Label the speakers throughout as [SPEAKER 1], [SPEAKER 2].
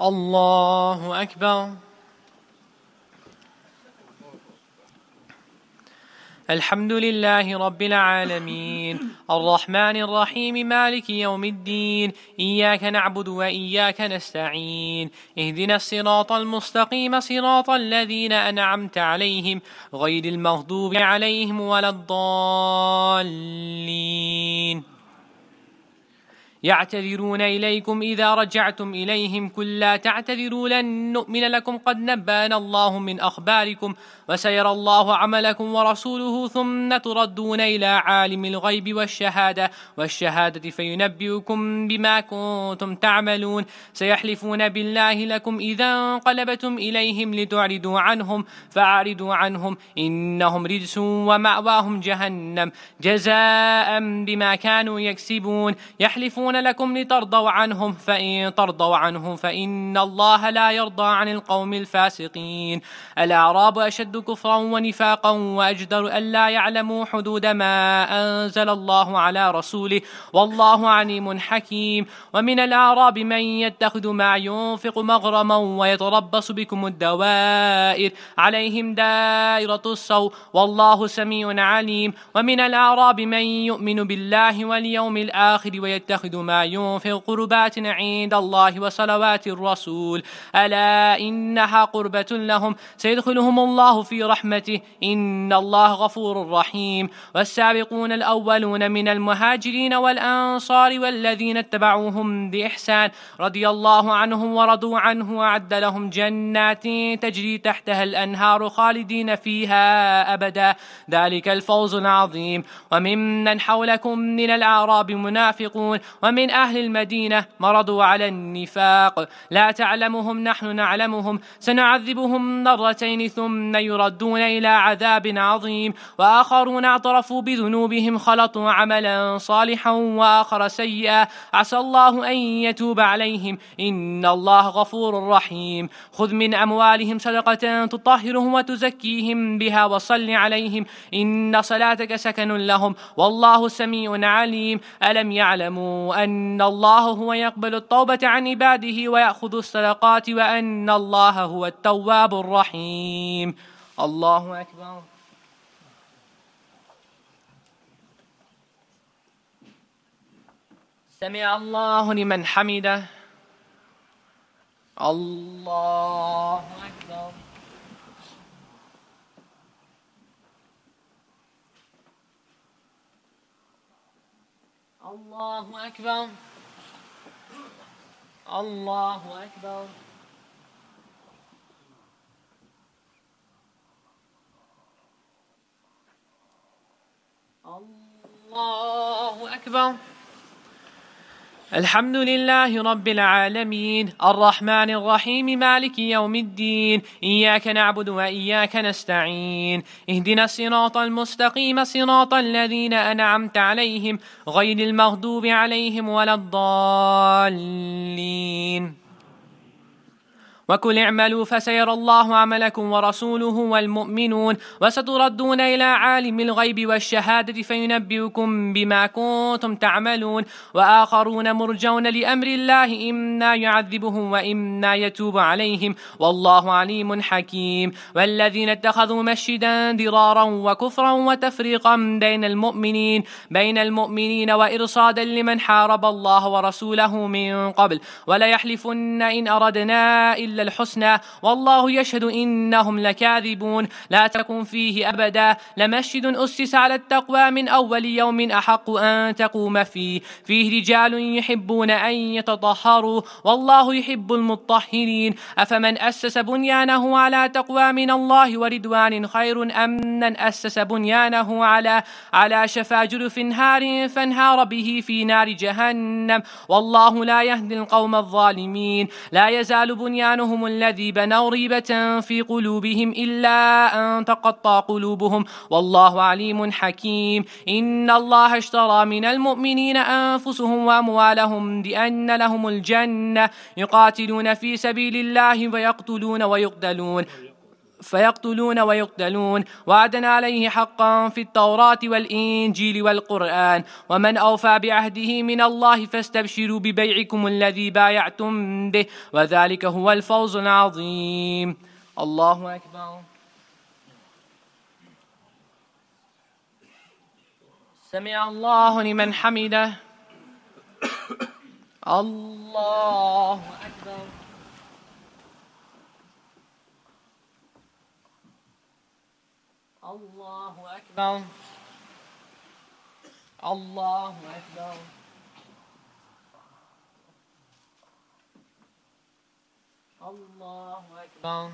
[SPEAKER 1] الله أكبر. الحمد لله رب العالمين الرحمن الرحيم مالك يوم الدين إياك نعبد وإياك نستعين اهدنا الصراط المستقيم صراط الذين أنعمت عليهم غير المغضوب عليهم ولا الضالين. يعتذرون إليكم إذا رجعتم إليهم قل لا تعتذروا لن نؤمن لكم قد نبأنا الله من أخباركم وسيرى الله عملكم ورسوله ثم تردون إلى عالم الغيب والشهادة فينبئكم بما كنتم تعملون. سيحلفون بالله لكم إذا انقلبتم إليهم لتعرضوا عنهم فأعرضوا عنهم إنهم رجس ومأواهم جهنم جزاء بما كانوا يكسبون. يحلفون لكم لترضوا عنهم فإن ترضوا عنهم فإن الله لا يرضى عن القوم الفاسقين. الأعراب أشد كفرا ونفاقا وأجدر ألا يعلموا حدود ما أنزل الله على رسوله والله عليم حكيم. ومن الأعراب من يتخذ ما ينفق مغرما ويتربص بكم الدوائر عليهم دائرة السوء والله سميع عليم. ومن الأعراب من يؤمن بالله واليوم الآخر ويتخذ ما ينفق قربات عند الله وصلوات الرسول ألا إنها قربة لهم سيدخلهم الله في رحمته إن الله غفور رحيم. والسابقون الأولون من المهاجرين والأنصار والذين اتبعوهم بإحسان رضي الله عنهم ورضوا عنه وأعد لهم جنات تجري تحتها الأنهار خالدين فيها أبدا ذلك الفوز العظيم. وممن حولكم من الأعراب منافقون ومن أهل المدينة مرضوا على النفاق لا تعلمهم نحن نعلمهم سنعذبهم مرتين ثم يردون إلى عذاب عظيم. وآخرون اعترفوا بذنوبهم خلطوا عملا صالحا وآخر سيئا عسى الله أن يتوب عليهم إن الله غفور رحيم. خذ من أموالهم صدقة تطهرهم وتزكيهم بها وصل عليهم إن صلاتك سكن لهم والله سميع عليم. ألم يعلموا أن الله هو يقبل التوبة عن عباده ويأخذ الصدقات وأن الله هو التواب الرحيم. الله أكبر. سمع الله لمن حمده. الله أكبر. الله أكبر. الله أكبر. الله أكبر. الحمد لله رب العالمين الرحمن الرحيم مالك يوم الدين إياك نعبد وإياك نستعين اهدنا الصراط المستقيم صراط الذين أنعمت عليهم غير المغضوب عليهم ولا الضالين. وكل اعملوا فسيرى الله عملكم ورسوله والمؤمنون وستردون إلى عالم الغيب والشهادة فينبئكم بما كنتم تعملون. وآخرون مرجون لأمر الله إما يعذبهم وإما يتوب عليهم والله عليم حكيم. والذين اتخذوا مسجدا ضرارا وكفرا وتفريقا بين المؤمنين وإرصادا لمن حارب الله ورسوله من قبل وليحلفن إن أردنا إلا الحسنى والله يشهد إنهم لكاذبون. لا تكن فيه أبدا لمسجد أسس على التقوى من أول يوم أحق أن تقوم فيه رجال يحبون أن يتطهروا والله يحب المطهرين. أفمن أسس بنيانه على تقوى من الله ورضوان خير أم من أسس بنيانه على شفا جرف هار فانهار به في نار جهنم والله لا يهدي القوم الظالمين. لا يزال بنيانهم الذي بنوا ريبة في قلوبهم إلا أن تقطع قلوبهم والله عليم حكيم. إن الله اشترى من المؤمنين أنفسهم وأموالهم بأن لهم الجنة يقاتلون في سبيل الله ويقتلون ويقتلون فيقتلون ويقتلون، وعدا عليه حقا في التوراة والإنجيل والقرآن، ومن أوفى بعهده من الله فاستبشروا ببيعكم الذي بايعتم به، وذلك هو الفوز العظيم. الله أكبر. سمع الله لمن حمده. الله أكبر. الله أكبر. الله أكبر. الله أكبر.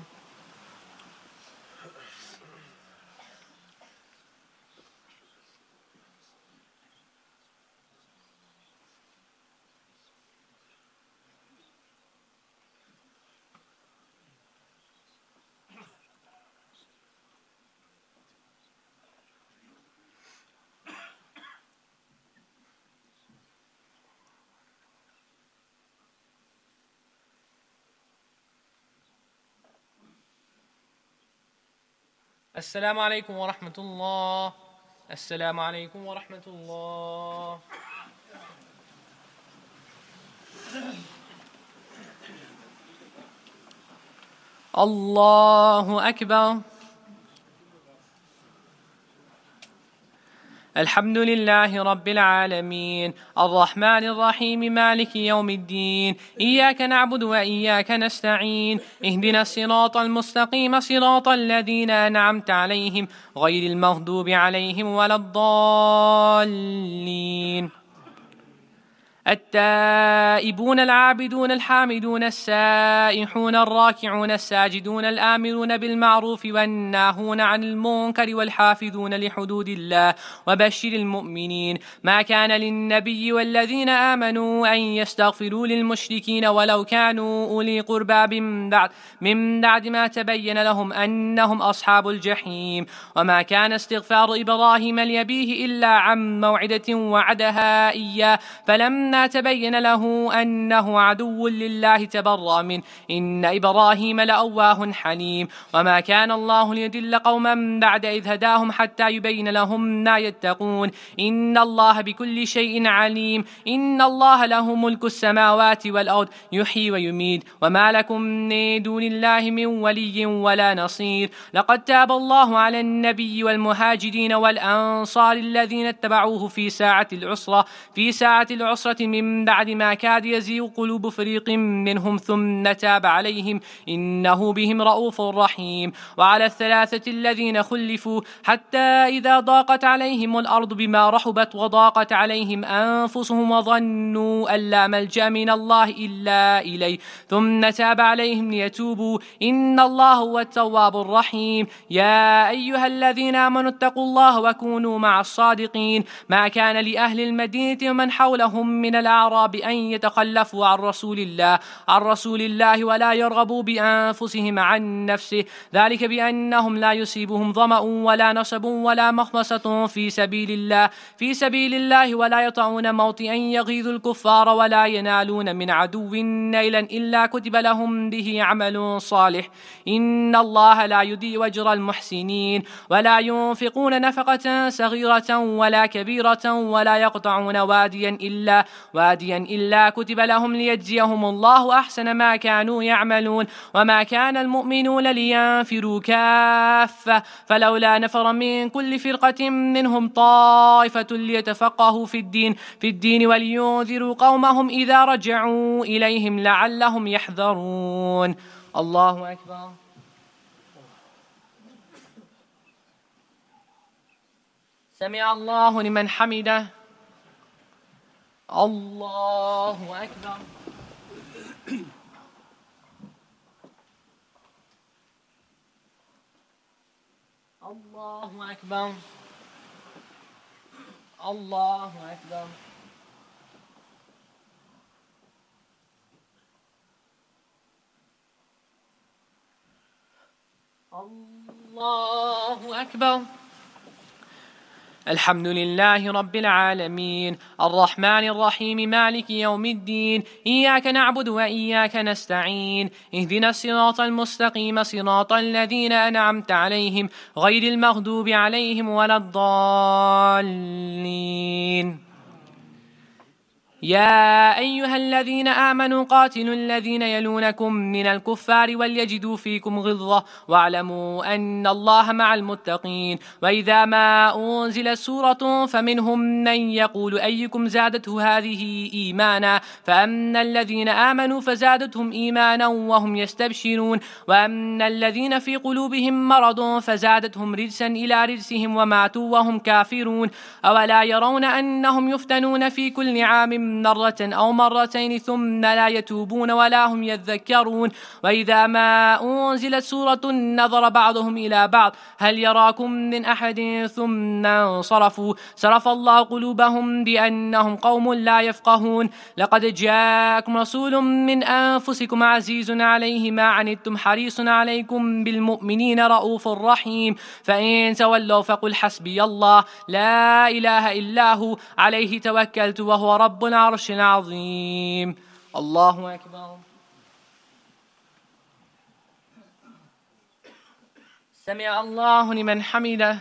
[SPEAKER 1] السلام عليكم ورحمة الله. السلام عليكم ورحمة الله. الله أكبر. الحمد لله رب العالمين، الرحمن الرحيم، مالك يوم الدين، إياك نعبد وإياك نستعين، اهدنا الصراط المستقيم، صراط الذين أنعمت عليهم غير المغضوب عليهم ولا الضالين. التائبون العابدون الحامدون السائحون الراكعون الساجدون الآمرون بالمعروف والناهون عن المنكر والحافظون لحدود الله وبشر المؤمنين. ما كان للنبي والذين آمنوا أن يستغفروا للمشركين ولو كانوا أولي قربى من بعد ما تبين لهم أنهم أصحاب الجحيم. وما كان استغفار إبراهيم لأبيه إلا عن موعدة وعدها إياه، فلما تبين له أنه عدو لله تبرأ منه، إن إبراهيم لأواه حليم. وما كان الله ليضل قوما بعد إذ هداهم حتى يبين لهم ما يتقون، إن الله بكل شيء عليم. إن الله له ملك السماوات والأرض، يحيي ويميت، وما لكم من دون الله من ولي ولا نصير. لقد تاب الله على النبي والمهاجرين والأنصار الذين اتبعوه في ساعة العسرة من بعد ما كاد يزيغ قلوب فريق منهم، ثم تاب عليهم إنه بهم رؤوف رحيم. وعلى الثلاثة الذين خلفوا حتى إذا ضاقت عليهم الأرض بما رحبت وضاقت عليهم أنفسهم وظنوا أن لا ملجأ من الله إلا إليه، ثم تاب عليهم ليتوبوا، إن الله هو التواب الرحيم. يا أيها الذين آمنوا اتقوا الله وكونوا مع الصادقين. ما كان لأهل المدينة ومن حولهم من الأعراب أن يتخلفوا عن رسول الله ولا يرغبوا بأنفسهم عن نفسه، ذلك بأنهم لا يصيبهم ظمأ ولا نصب ولا مخمصة في سبيل الله ولا يطعون موطئا يغيظ الكفار ولا ينالون من عدو نيلا إلا كتب لهم به عمل صالح، إن الله لا يضيع أجر المحسنين. ولا ينفقون نفقة صغيرة ولا كبيرة ولا يقطعون واديا إلا كتب لهم ليجزيهم الله أحسن ما كانوا يعملون. وما كان المؤمنون لينفروا كافة، فلولا نفر من كل فرقة منهم طائفة ليتفقهوا في الدين ولينذروا قومهم إذا رجعوا إليهم لعلهم يحذرون. الله أكبر. سمع الله لمن حمده. الله أكبر. الله أكبر. الله أكبر. الله أكبر. الحمد لله رب العالمين الرحمن الرحيم مالك يوم الدين إياك نعبد وإياك نستعين اهدنا الصراط المستقيم صراط الذين أنعمت عليهم غير المغضوب عليهم ولا الضالين يا أيها الذين آمنوا قاتلوا الذين يلونكم من الكفار وليجدوا فيكم غلظة واعلموا أن الله مع المتقين وإذا ما أنزلت سورة فمنهم من يقول أيكم زادته هذه إيمانا فأما الذين آمنوا فزادتهم إيمانا وهم يستبشرون وأما الذين في قلوبهم مرض فزادتهم رجسا إلى رجسهم وماتوا وهم كافرون أولا يرون أنهم يفتنون في كل عام مرة أو مرتين ثم لا يتوبون ولا هم يذكرون وإذا ما أنزلت سورة نظر بعضهم إلى بعض هل يراكم من أحد ثم انصرفوا صرف الله قلوبهم بأنهم قوم لا يفقهون لقد جاءكم رسول من أنفسكم عزيز عليه ما عنتم حريص عليكم بالمؤمنين رؤوف رحيم فإن تولوا فقل حسبي الله لا إله إلا هو عليه توكلت وهو رب العرش العظيم الله أكبر سمع الله لمن حمده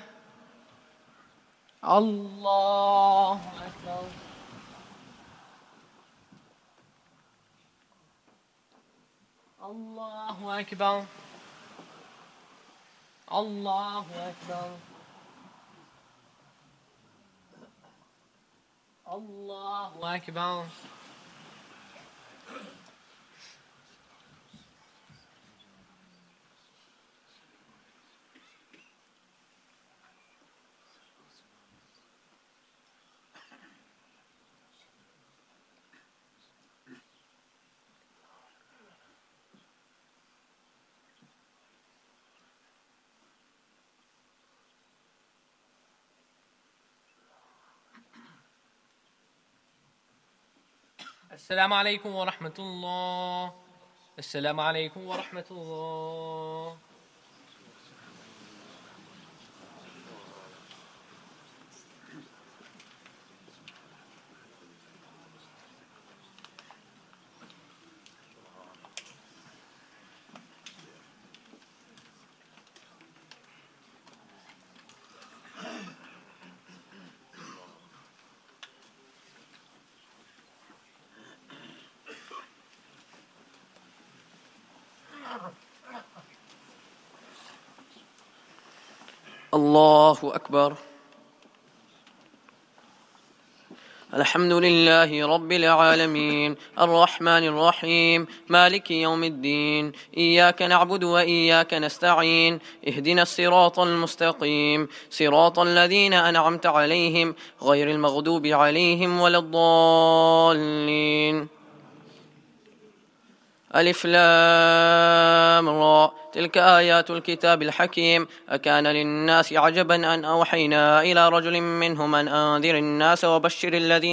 [SPEAKER 1] الله أكبر الله أكبر الله أكبر الله أكبر السلام عليكم ورحمة الله السلام عليكم ورحمة الله
[SPEAKER 2] الله أكبر الحمد لله رب العالمين الرحمن الرحيم مالك يوم الدين إياك نعبد وإياك نستعين اهدنا الصراط المستقيم صراط الذين أنعمت عليهم غير المغضوب عليهم ولا الضالين ألف لام را تلك آيات الكتاب الحكيم أكان للناس عجبا أن أوحينا إلى رجل منهم أن أنذر الناس وبشر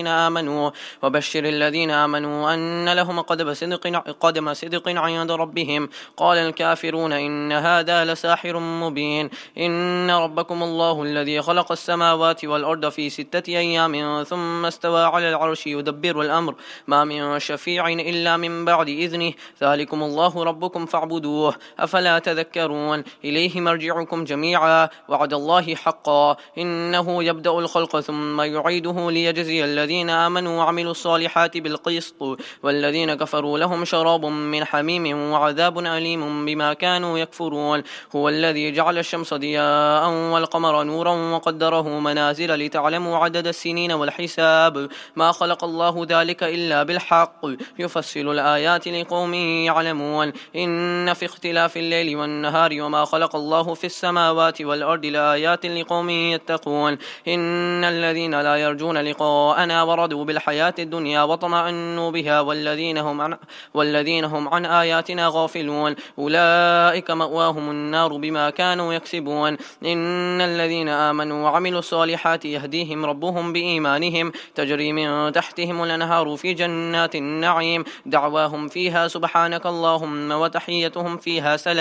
[SPEAKER 2] الذين آمنوا أن لهم قدم صدق عند ربهم قال الكافرون إن هذا لساحر مبين إن ربكم الله الذي خلق السماوات والأرض في 6 أيام ثم استوى على العرش يدبر الأمر ما من شفيع إلا من بعد إذنه ذلكم الله ربكم فاعبدوه أفلا تذكرون إليه مرجعكم جميعا وعد الله حقا إنه يبدأ الخلق ثم يعيده ليجزي الذين آمنوا وعملوا الصالحات بالقسط والذين كفروا لهم شراب من حميم وعذاب أليم بما كانوا يكفرون هو الذي جعل الشمس ضياء والقمر نورا وقدره منازل لتعلموا عدد السنين والحساب ما خلق الله ذلك إلا بالحق يفصل الآيات لقوم يعلمون إن في اختلاف الليل والنهار وما خلق الله في السماوات والأرض لآيات لقوم يتقون إن الذين لا يرجون لقاءنا وردوا بالحياة الدنيا وطمأنوا بها والذين هم عن آياتنا غافلون أولئك مأواهم النار بما كانوا يكسبون إن الذين آمنوا وعملوا الصالحات يهديهم ربهم بإيمانهم تجري من تحتهم الأنهار في جنات النعيم دعواهم فيها سبحانك اللهم وتحيتهم فيها سلام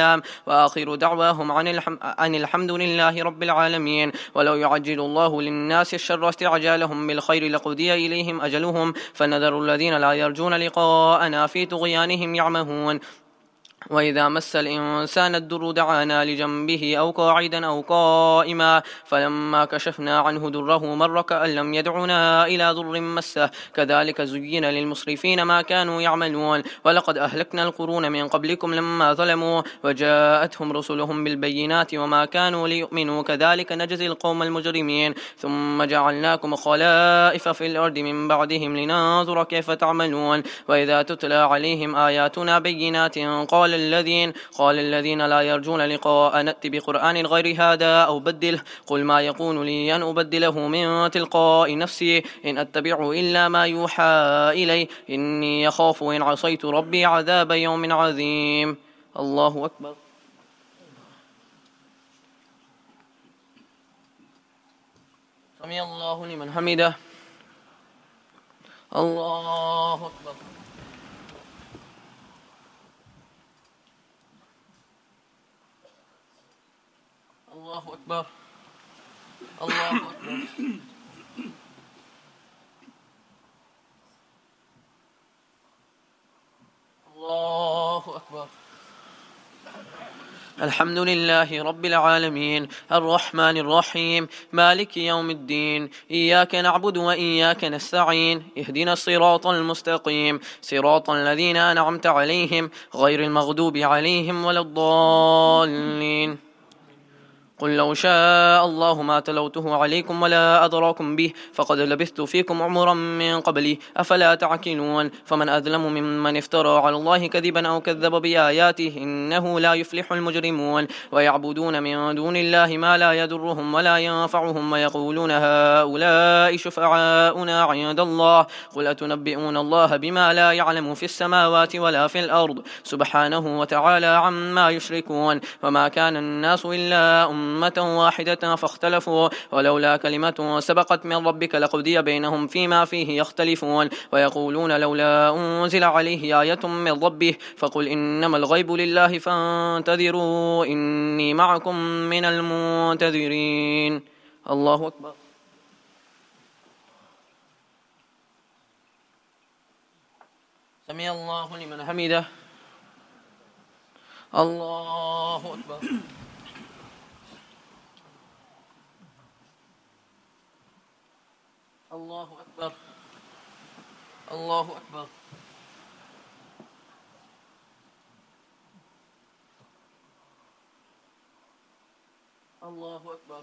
[SPEAKER 2] السلام، وآخر دعواهم عن الحمد لله رب العالمين. ولو يعجل الله للناس الشر استعجالهم بالخير لقضي إليهم أجلهم، فنذر الذين لا يرجون لقاءنا في طغيانهم يعمهون. وإذا مس الإنسان الضر دعانا لجنبه أو قاعدا أو قائما، فلما كشفنا عنه ضره مر كأن لم يدعنا إلى ضر مسه، كذلك زين للمسرفين ما كانوا يعملون. ولقد أهلكنا القرون من قبلكم لما ظلموا وجاءتهم رسلهم بالبينات وما كانوا ليؤمنوا، كذلك نجزي القوم المجرمين. ثم جعلناكم خلائف في الأرض من بعدهم لننظر كيف تعملون. وإذا تتلى عليهم آياتنا بينات قال الذين لا يرجون لقاء نأت بقرآن غير هذا أو بدله، قل ما يكون لي أن أبدله من تلقاء نفسي، إن أتبع إلا ما يوحى إلي، إني يخاف إن عصيت ربي عذاب يوم عظيم. الله أكبر. سمع الله لمن حمده. الله أكبر. الله أكبر. الله أكبر. الله أكبر. الحمد لله رب العالمين الرحمن الرحيم مالك يوم الدين، إياك نعبد وإياك نستعين، اهدنا الصراط المستقيم، صراط الذين أنعمت عليهم غير المغضوب عليهم ولا الضالين. قل لو شاء الله ما تلوته عليكم ولا أدراكم به، فقد لبثت فيكم عمرا من قبلي، أفلا تعقلون. فمن أظلم ممن افترى على الله كذبا أو كذب بآياته، إنه لا يفلح المجرمون. ويعبدون من دون الله ما لا يضرهم ولا ينفعهم، ويقولون هؤلاء شفعاؤنا عند الله، قل أتنبئون الله بما لا يعلم في السماوات ولا في الأرض، سبحانه وتعالى عما يشركون. وما كان الناس إلا أمة واحدة فاختلفوا، ولولا كلمة سبقت من ربك لقضي بينهم فيما فيه يختلفون. ويقولون لولا أنزل عليه آية من ربه، فقل إنما الغيب لله فانتظروا إني معكم من المنتظرين. الله أكبر. سمع الله لمن حمده. الله أكبر. الله أكبر. الله أكبر. الله أكبر.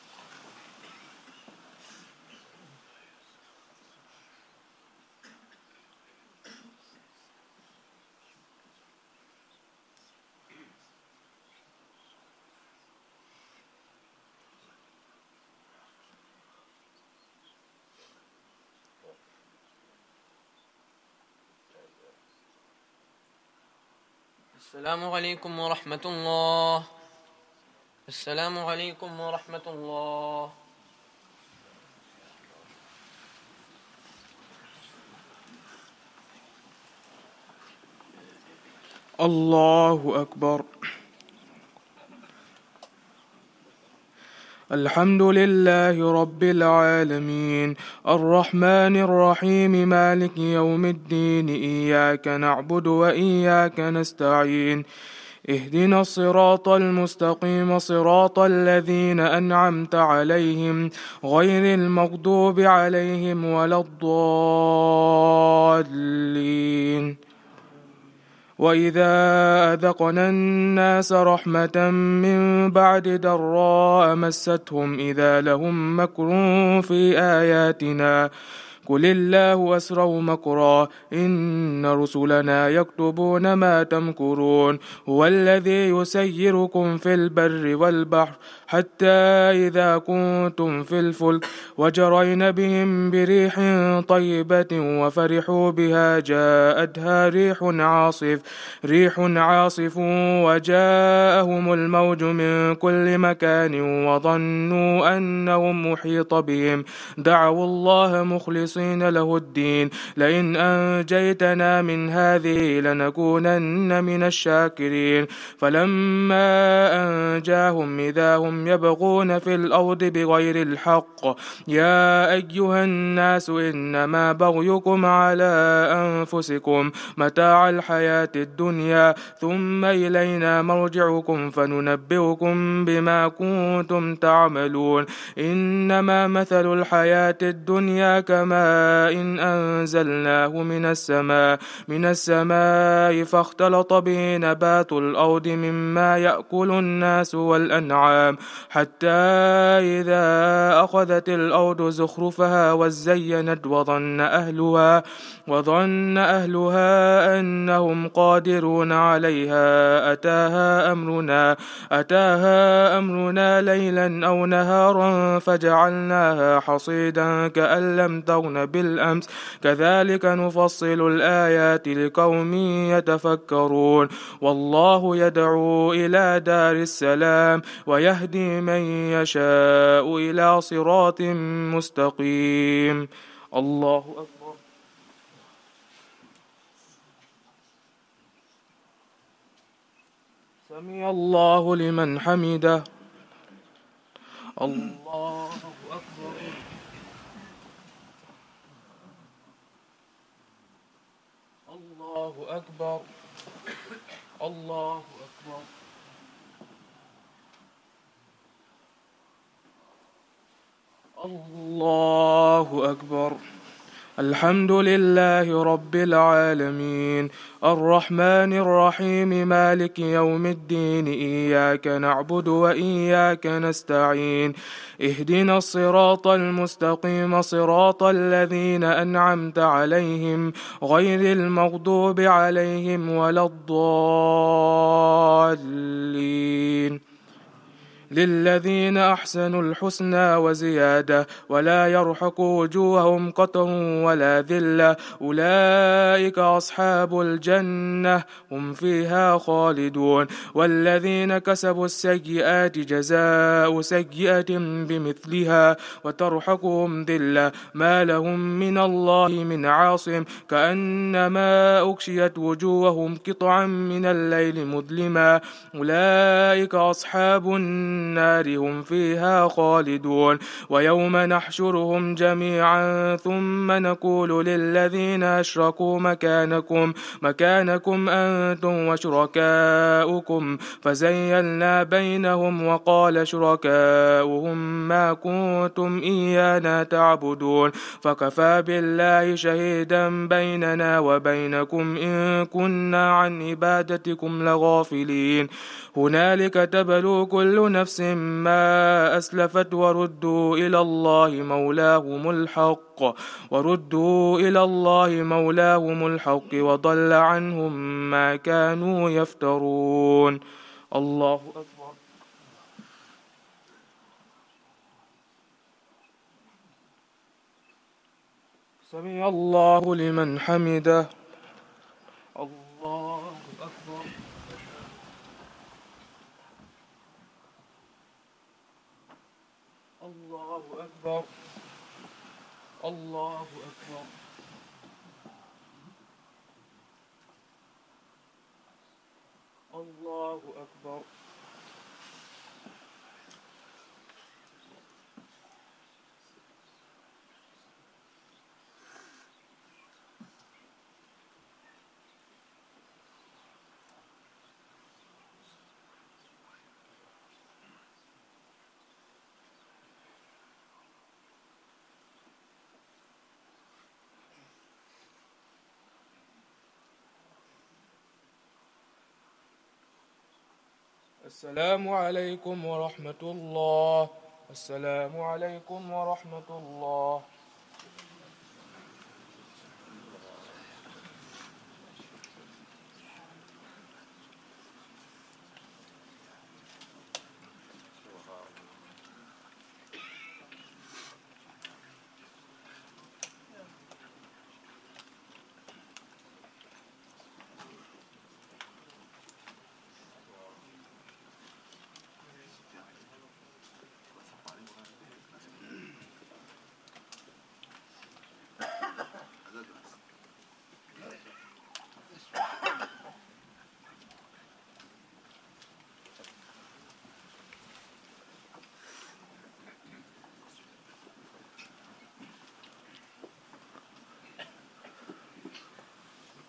[SPEAKER 2] السلام عليكم ورحمة الله. السلام عليكم ورحمة الله.
[SPEAKER 3] الله أكبر. الحمد لله رب العالمين الرحمن الرحيم مالك يوم الدين، إياك نعبد وإياك نستعين، اهدنا الصراط المستقيم، صراط الذين أنعمت عليهم غير المغضوب عليهم ولا الضالين. وإذا أذقنا الناس رحمة من بعد ضراء مستهم إذا لهم مكر في آياتنا، قل الله أسرع مكرا إن رسلنا يكتبون ما تمكرون. هو الذي يسيركم في البر والبحر حتى إذا كنتم في الفلك وجرين بهم بريح طيبة وفرحوا بها جاءتها ريح عاصف وجاءهم الموج من كل مكان وظنوا أنهم محيط بهم دعوا الله مخلصين مخلصين له الدين لئن أنجيتنا من هذه لنكونن من الشاكرين فلما أنجاهم إذا هم يبغون في الأرض بغير الحق يا أيها الناس إنما بغيكم على أنفسكم متاع الحياة الدنيا ثم إلينا مرجعكم فننبئكم بما كنتم تعملون إنما مثل الحياة الدنيا كماء إن أنزلناه من السماء فاختلط به نبات الأرض مما يأكل الناس والأنعام حتى إذا أخذت الأرض زخرفها وزينت وظن أهلها أنهم قادرون عليها أتاها أمرنا ليلا أو نهارا فجعلناها حصيدا كأن لم تغن بالأمس كذلك نفصل الآيات لقوم يتفكرون والله يدعو إلى دار السلام ويهدي من يشاء إلى صراط مستقيم الله أكبر سمع الله لمن حمده الله أكبر الله أكبر الله أكبر الله أكبر الحمد لله رب العالمين الرحمن الرحيم مالك يوم الدين إياك نعبد وإياك نستعين اهدنا الصراط المستقيم صراط الذين أنعمت عليهم غير المغضوب عليهم ولا الضالين للذين أحسنوا الحسنى وزيادة ولا يرحق وجوههم قتر ولا ذلة أولئك أصحاب الجنة هم فيها خالدون والذين كسبوا السيئات جزاء سيئة بمثلها وترحقهم ذلة ما لهم من الله من عاصم كأنما أغشيت وجوههم قطعا من الليل مظلما أولئك أصحاب النار هم فيها خالدون ويوم نحشرهم جميعا ثم نقول للذين أشركوا مكانكم أنتم وشركاؤكم فزيلنا بينهم وقال شركاؤهم ما كنتم إيانا تعبدون فكفى بالله شهيدا بيننا وبينكم إن كنا عن عبادتكم لغافلين هنالك تبلو كل نفس ما أسلفت وردوا إلى الله مولاهم الحق وضل عنهم ما كانوا يفترون الله أكبر سمع الله لمن حمده الله أكبر الله أكبر الله أكبر الله أكبر السلام عليكم ورحمة الله السلام عليكم ورحمة الله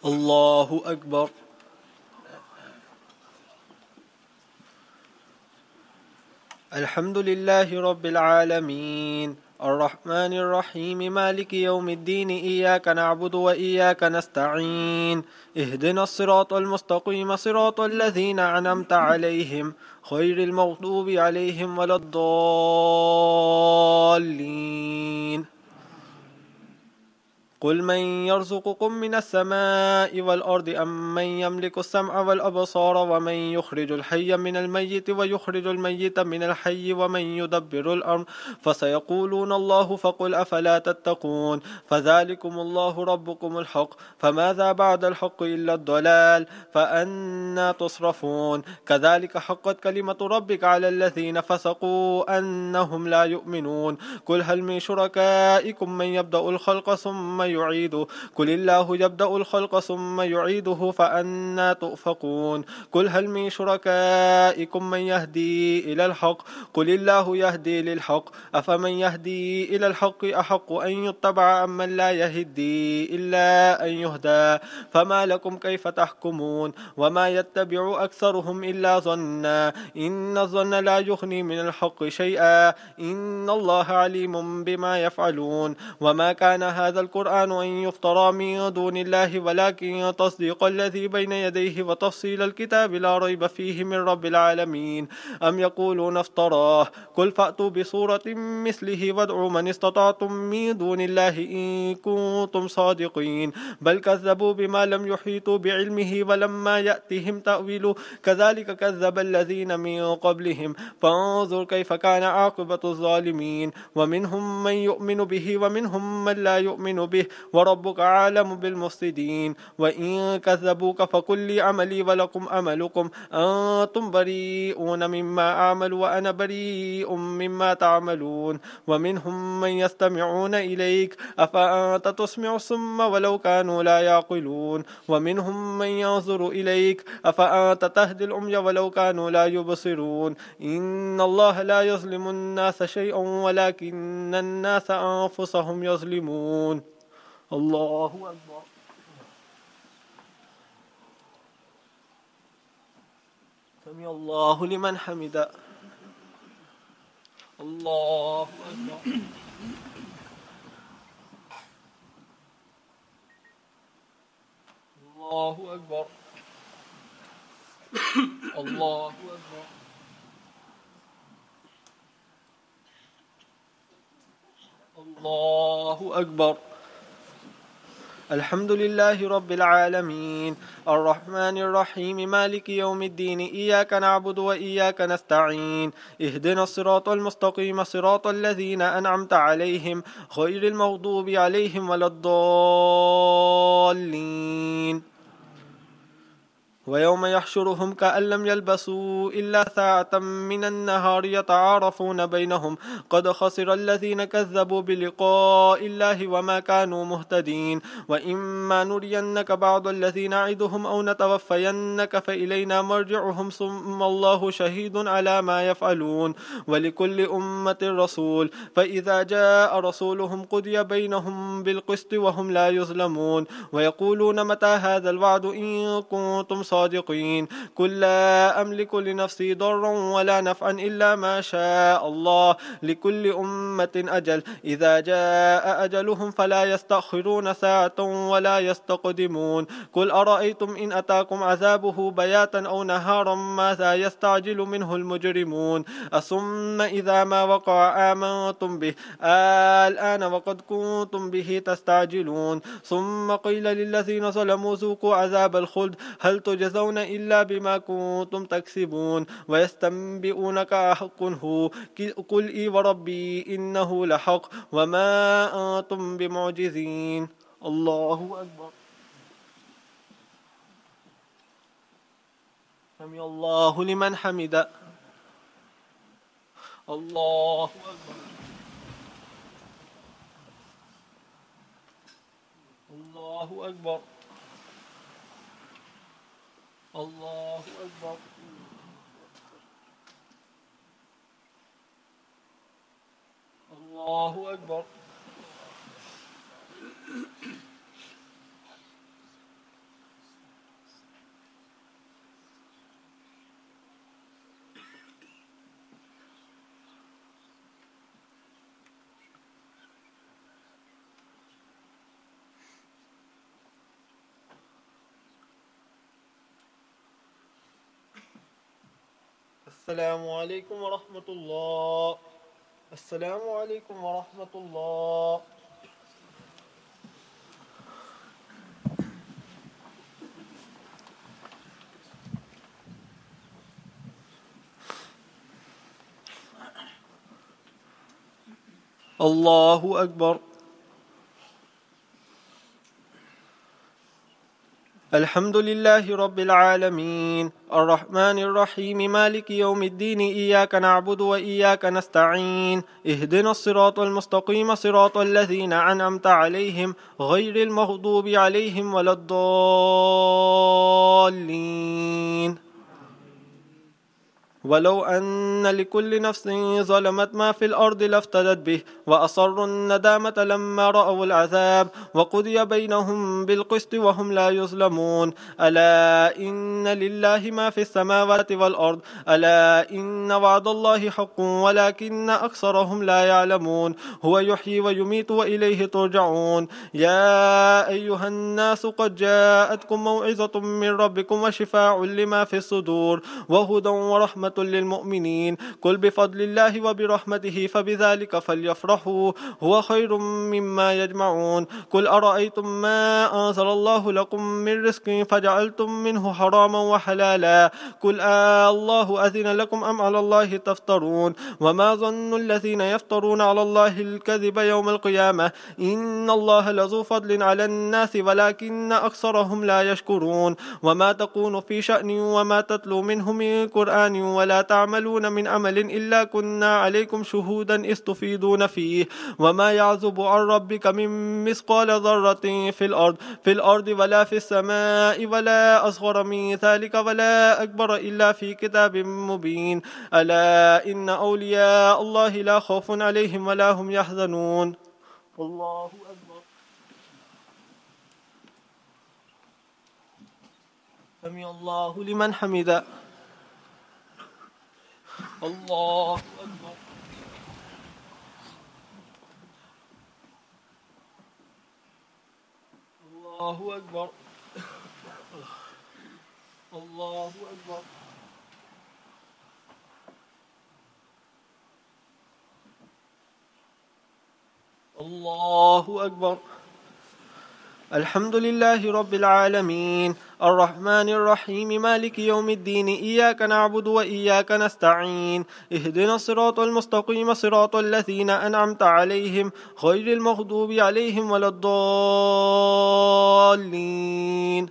[SPEAKER 4] الله أكبر. الحمد لله رب العالمين الرحمن الرحيم مالك يوم الدين إياك نعبد وإياك نستعين اهدنا الصراط المستقيم صراط الذين أنعمت عليهم غير المغضوب عليهم ولا الضالين. قل من يرزقكم من السماء والأرض أم من يملك السمع والأبصار ومن يخرج الحي من الميت ويخرج الميت من الحي ومن يدبر الأمر فسيقولون الله فقل أفلا تتقون فذلكم الله ربكم الحق فماذا بعد الحق إلا الضلال فأنا تصرفون كذلك حقت كلمة ربك على الذين فسقوا أنهم لا يؤمنون قل هل من شركائكم من يبدأ الخلق ثم يعيده قل الله يبدأ الخلق ثم يعيده فأنا تؤفكون قل هل من شركائكم من يهدي إلى الحق قل الله يهدي للحق أفمن يهدي إلى الحق أحق أن يتبع أم من لا يهدي إلا أن يهدى فما لكم كيف تحكمون وما يتبع أكثرهم إلا ظنا إن الظن لا يغني من الحق شيئا إن الله عليم بما يفعلون وما كان هذا القرآن أن يفترى من دون الله ولكن تصديق الذي بين يديه وتفصيل الكتاب لا ريب فيه من رب العالمين أم يقولون افتراه قل فأتوا بصورة مثله وادعوا من استطعتم من دون الله إن كنتم صادقين بل كذبوا بما لم يحيطوا بعلمه ولما يأتهم تأويله كذلك كذب الذين من قبلهم فانظر كيف كان عاقبة الظالمين ومنهم من يؤمن به ومنهم من لا يؤمن به وربك عالم بالمفسدين وإن كذبوك فقل لي عملي ولكم عملكم أنتم بريئون مما أعمل وأنا بريء مما تعملون ومنهم من يستمعون إليك أفأنت تسمع الصم ولو كانوا لا يعقلون ومنهم من ينظر إليك أفأنت تهدي العمي ولو كانوا لا يبصرون إن الله لا يظلم الناس شيئا ولكن الناس أنفسهم يظلمون. الله أكبر. سمع الله لمن حمده. الله أكبر. الله أكبر. الله أكبر. الله أكبر. الحمد لله رب العالمين الرحمن الرحيم مالك يوم الدين إياك نعبد وإياك نستعين اهدنا الصراط المستقيم صراط الذين أنعمت عليهم غير المغضوب عليهم ولا الضالين. ويوم يحشرهم كأن لم يلبسوا إلا ساعة من النهار يتعارفون بينهم قد خسر الذين كذبوا بلقاء الله وما كانوا مهتدين وإما نرينك بعض الذين نعدهم أو نتوفينك فإلينا مرجعهم ثم الله شهيد على ما يفعلون ولكل أمة رسول فإذا جاء رسولهم قضي بينهم بالقسط وهم لا يظلمون ويقولون متى هذا الوعد إن كنتم صادقين قل لا أملك لنفسي ضرا ولا نفعا إلا ما شاء الله لكل أمة أجل إذا جاء أجلهم فلا يستأخرون ساعة ولا يستقدمون قل أرأيتم إن أتاكم عذابه بياتا أو نهارا ماذا يستعجل منه المجرمون ثم إذا ما وقع آمنتم به الآن وقد كنتم به تستعجلون ثم قيل للذين ظلموا ذوقوا عذاب الخلد هل تجزون إلا بما كنتم تكسبون ويستنبئونك أحق هو قل إي وربي إنه لحق وما أنتم بمعجزين. الله أكبر. سمع الله لمن حمده. الله أكبر. الله أكبر. الله أكبر. الله أكبر. السلام عليكم ورحمة الله. السلام عليكم ورحمة الله. الله أكبر. الحمد لله رب العالمين الرحمن الرحيم مالك يوم الدين إياك نعبد وإياك نستعين اهدنا الصراط المستقيم صراط الذين أنعمت عليهم غير المغضوب عليهم ولا الضالين. ولو أن لكل نفس ظلمت ما في الأرض لافتدت به وأصروا الندامة لما رأوا العذاب وقضي بينهم بالقسط وهم لا يظلمون. ألا إن لله ما في السماوات والأرض ألا إن وعد الله حق ولكن أكثرهم لا يعلمون. هو يحيي ويميت وإليه ترجعون. يا أيها الناس قد جاءتكم موعظة من ربكم وشفاء لما في الصدور وهدى ورحمة للمؤمنين. قل بفضل الله وبرحمته فبذلك فليفرحوا هو خير مما يجمعون. قل أرأيتم ما أنزل الله لكم من رزق فجعلتم منه حراما وحلالا قل الله أذن لكم أم على الله تفترون. وما ظن الذين يفترون على الله الكذب يوم القيامة إن الله لذو فضل على الناس ولكن أكثرهم لا يشكرون. وما تكون في شأن وما تتلو منه من قرآن ولا تعملون من عمل إلا كنا عليكم شهودا إذ تفيضون فيه. وما يعزب عن ربك من مثقال ذرة في الأرض ولا في السماء ولا أصغر من ذلك ولا أكبر إلا في كتاب مبين. ألا إن أولياء الله لا خوف عليهم ولا هم يحزنون. الله أكبر. سمع الله لمن حمده. الله أكبر. الله أكبر. الله أكبر. الله أكبر. الحمد لله رب العالمين الرحمن الرحيم مالك يوم الدين إياك نعبد وإياك نستعين اهدنا الصراط المستقيم صراط الذين أنعمت عليهم غير المغضوب عليهم ولا الضالين.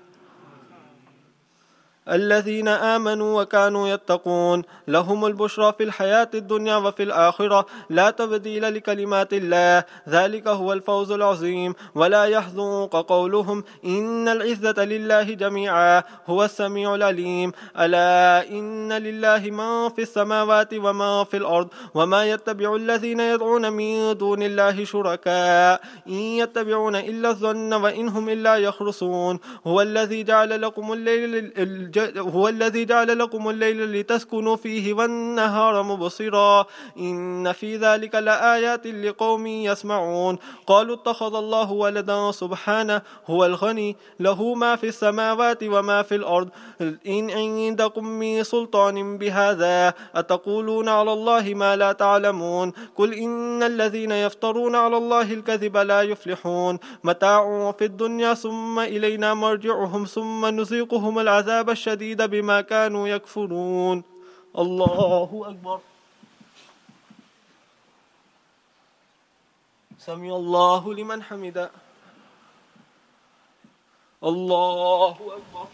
[SPEAKER 4] الذين آمنوا وكانوا يتقون لهم البشرى في الحياة الدنيا وفي الآخرة لا تبديل لكلمات الله ذلك هو الفوز العظيم. ولا يحزنك قولهم إن العزة لله جميعا هو السميع العليم. ألا إن لله ما في السماوات وما في الأرض وما يتبع الذين يدعون من دون الله شركاء إن يتبعون إلا الظن وإن هم إلا يخرصون. هو الذي جعل لكم الليل لتسكنوا فيه والنهار مبصرا إن في ذلك لآيات لقوم يسمعون. قالوا اتخذ الله ولدا سبحانه هو الغني له ما في السماوات وما في الأرض إن عندكم من سلطان بهذا أتقولون على الله ما لا تعلمون. قل إن الذين يفترون على الله الكذب لا يفلحون. متاع في الدنيا ثم إلينا مرجعهم ثم نذيقهم العذاب الشديد بما كانوا يكفرون. الله أكبر. سمع الله لمن حمده. الله أكبر.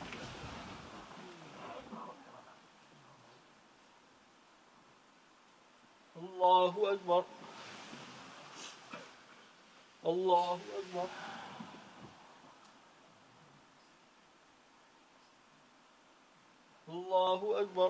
[SPEAKER 4] الله أكبر. الله أكبر. الله أكبر.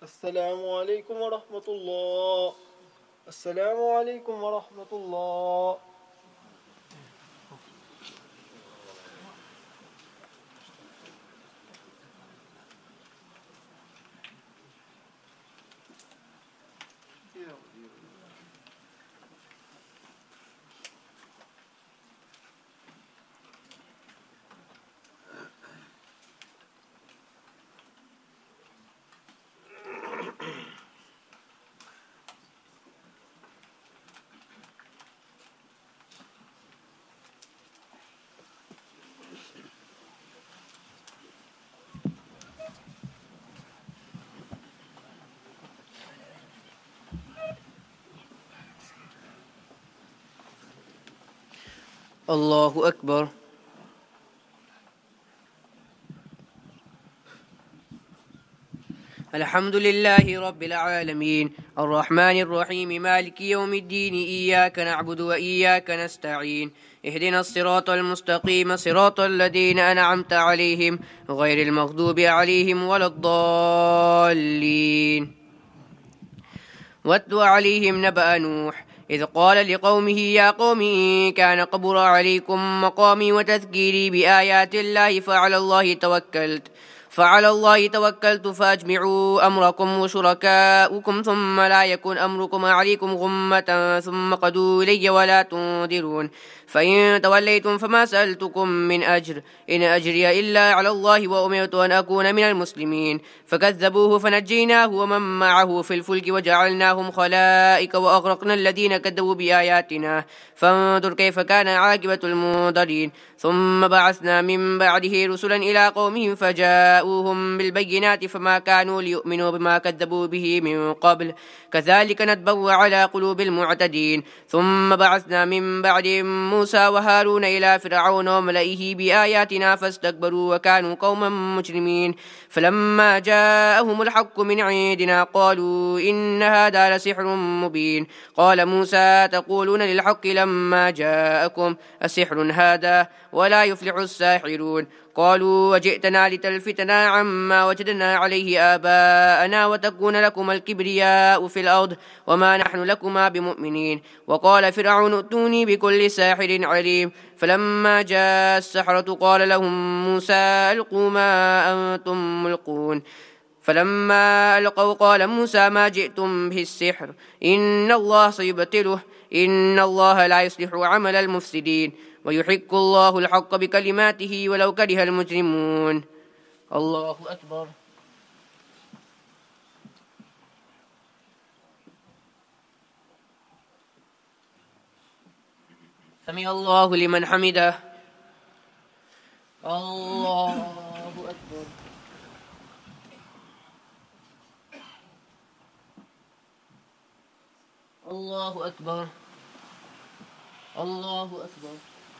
[SPEAKER 4] السلام عليكم ورحمة الله. السلام عليكم ورحمة الله.
[SPEAKER 2] الله أكبر. الحمد لله رب العالمين الرحمن الرحيم مالك يوم الدين إياك نعبد وإياك نستعين اهدنا الصراط المستقيم صراط الذين أنعمت عليهم غير المغضوب عليهم ولا الضالين. واتل عليهم نبأ نوح إذ قال لقومه يا قوم إن كان كبر عليكم مقامي وتذكيري بآيات الله فعلى الله توكلت فأجمعوا أمركم وشركاؤكم ثم لا يكن أمركم عليكم غمة ثم قضوا إلي ولا تنذرون. فإن توليتم فما سألتكم من أجر إن أجري إلا على الله وأمرت أن أكون من المسلمين. فكذبوه فنجيناه ومن معه في الفلك وجعلناهم خلائق وأغرقنا الذين كذبوا بآياتنا فانظر كيف كان عاقبة المنذرين. ثم بعثنا من بعده رسلا إلى قومهم فجاءوهم بالبينات فما كانوا ليؤمنوا بما كذبوا به من قبل كذلك نتبع على قلوب المعتدين. ثم بعثنا من بعدهم موسى وهارون إلى فرعون وملئه بآياتنا فاستكبروا وكانوا قوما مجرمين. فلما جاءهم الحق من عندنا قالوا إن هذا لسحر مبين. قال موسى تقولون للحق لما جاءكم أسحر هذا ولا يفلح الساحرون. قالوا وجئتنا لتلفتنا عما وجدنا عليه آباءنا وتكون لكما الكبرياء في الأرض وما نحن لكما بمؤمنين. وقال فرعون ائتوني بكل ساحر عليم. فلما جاء السحرة قال لهم موسى ألقوا ما أنتم ملقون. فلما ألقوا قال موسى ما جئتم به السحر إن الله سيبطله إن الله لا يصلح عمل المفسدين ويحق الله الحق بكلماته ولو كره المجرمون. الله أكبر. سمع الله لمن حمده. الله أكبر. الله أكبر. الله أكبر.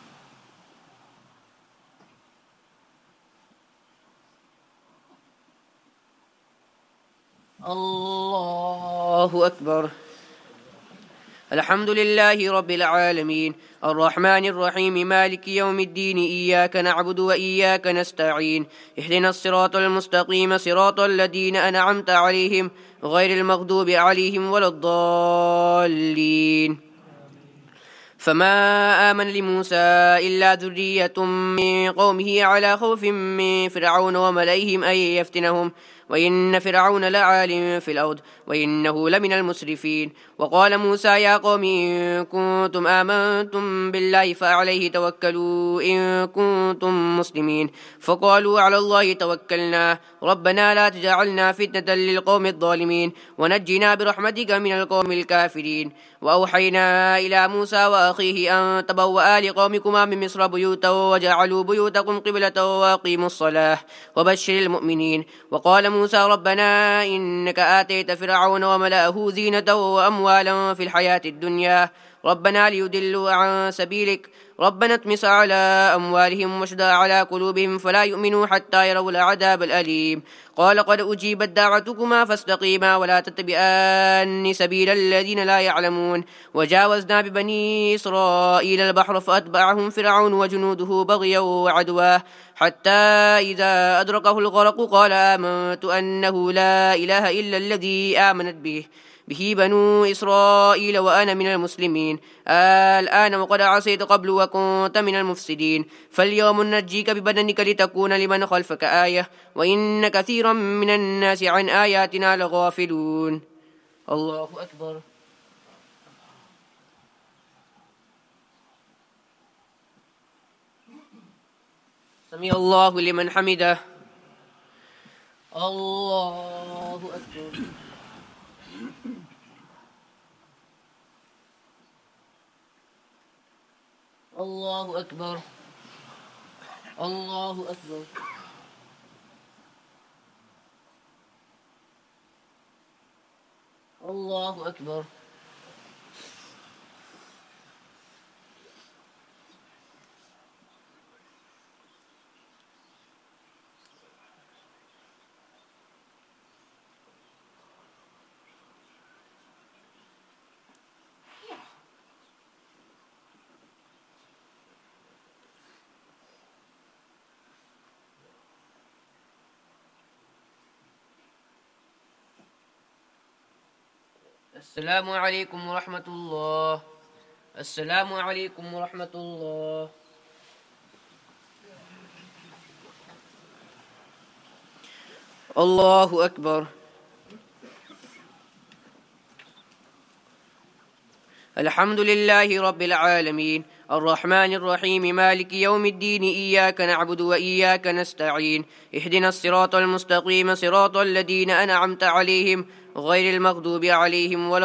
[SPEAKER 2] الله أكبر. الحمد لله رب العالمين الرحمن الرحيم مالك يوم الدين إياك نعبد وإياك نستعين اهدنا الصراط المستقيم صراط الذين أنعمت عليهم غير المغضوب عليهم ولا الضالين. فما آمن لموسى إلا ذرية من قومه على خوف من فرعون وملئهم أن يفتنهم وإن فرعون لعال في الأرض وإنه لمن المسرفين. وقال موسى يا قوم إن كنتم آمنتم بالله فعليه توكلوا إن كنتم مسلمين. فقالوا على الله توكلنا ربنا لا تجعلنا فتنة للقوم الظالمين ونجنا برحمتك من القوم الكافرين. وأوحينا إلى موسى وأخيه أن تبوأ لقومكما من مصر بيوتا وجعلوا بيوتكم قبلة وأقيموا الصلاة وبشر المؤمنين. وقال موسى ربنا إنك آتيت فرعون وملأه زينة وأموالا في الحياة الدنيا ربنا ليضلوا عن سبيلك ربنا اطمس على أموالهم واشدد على قلوبهم فلا يؤمنوا حتى يروا العذاب الأليم قال قد أجيبت دعوتكما فاستقيما ولا تتبعان سبيل الذين لا يعلمون وجاوزنا ببني إسرائيل البحر فأتبعهم فرعون وجنوده بغيا وعدوا حتى إذا أدركه الغرق قال آمنت أنه لا إله إلا الذي آمنت به بنو إسرائيل وأنا من المسلمين الآن وقد عصيت قبل وكنت من المفسدين فاليوم ننجيك ببدنك لتكون لمن خلفك آية وإن كثيرا من الناس عن آياتنا لغافلون الله أكبر سمع الله لمن حمده الله أكبر الله أكبر الله أكبر الله أكبر السلام عليكم ورحمة الله السلام عليكم ورحمة الله الله أكبر الحمد لله رب العالمين الرحمن الرحيم مالك يوم الدين إياك نعبد وإياك نستعين اهدنا الصراط المستقيم صراط الذين أنعمت عليهم غير المغضوب عليهم ولا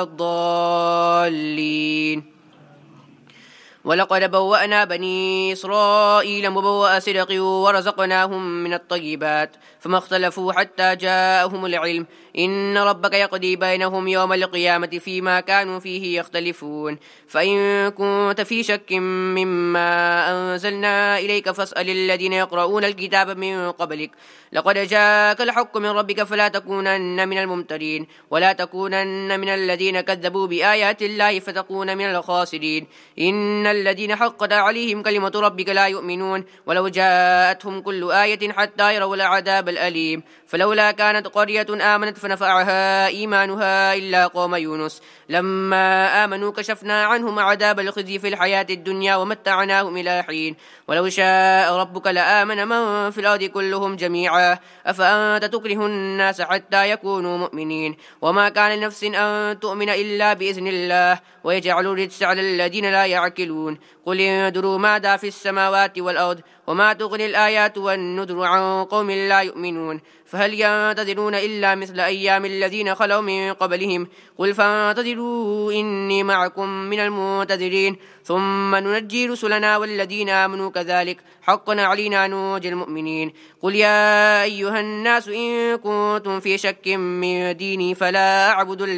[SPEAKER 2] الضالين ولقد بوأنا بني إسرائيل مبوأ صدق ورزقناهم من الطيبات فما اختلفوا حتى جاءهم العلم إن ربك يقضي بينهم يوم القيامة فيما كانوا فيه يختلفون فإن كنت في شك مما أنزلنا إليك فاسأل الذين يقرؤون الكتاب من قبلك لقد جاءك الحق من ربك فلا تكونن من الممترين ولا تكونن من الذين كذبوا بآيات الله فتكون من الخاسرين إن الذين حقت عليهم كلمة ربك لا يؤمنون ولو جاءتهم كل آية حتى يروا العذاب الأليم فلولا كانت قرية آمنت فنفعها إيمانها إلا قوم يونس لما آمنوا كشفنا عنهم عذاب الخزي في الحياة الدنيا ومتعناهم إلى حين ولو شاء ربك لآمن من في الأرض كلهم جميعا أفأنت تكره الناس حتى يكونوا مؤمنين وما كان لنفس أن تؤمن إلا بإذن الله ويجعل الرجس على الذين لا يعقلون قل انظروا ماذا في السماوات والأرض وما تغني الآيات والنذر عن قوم لا يؤمنون فهل ينتظرون إلا مثل أيام الذين خلوا من قبلهم قل فانتظروا إني معكم من المنتظرين ثم ننجي رسلنا والذين آمنوا كذلك حقا علينا ننجي المؤمنين قل يا أيها الناس إن كنتم في شك من ديني فلا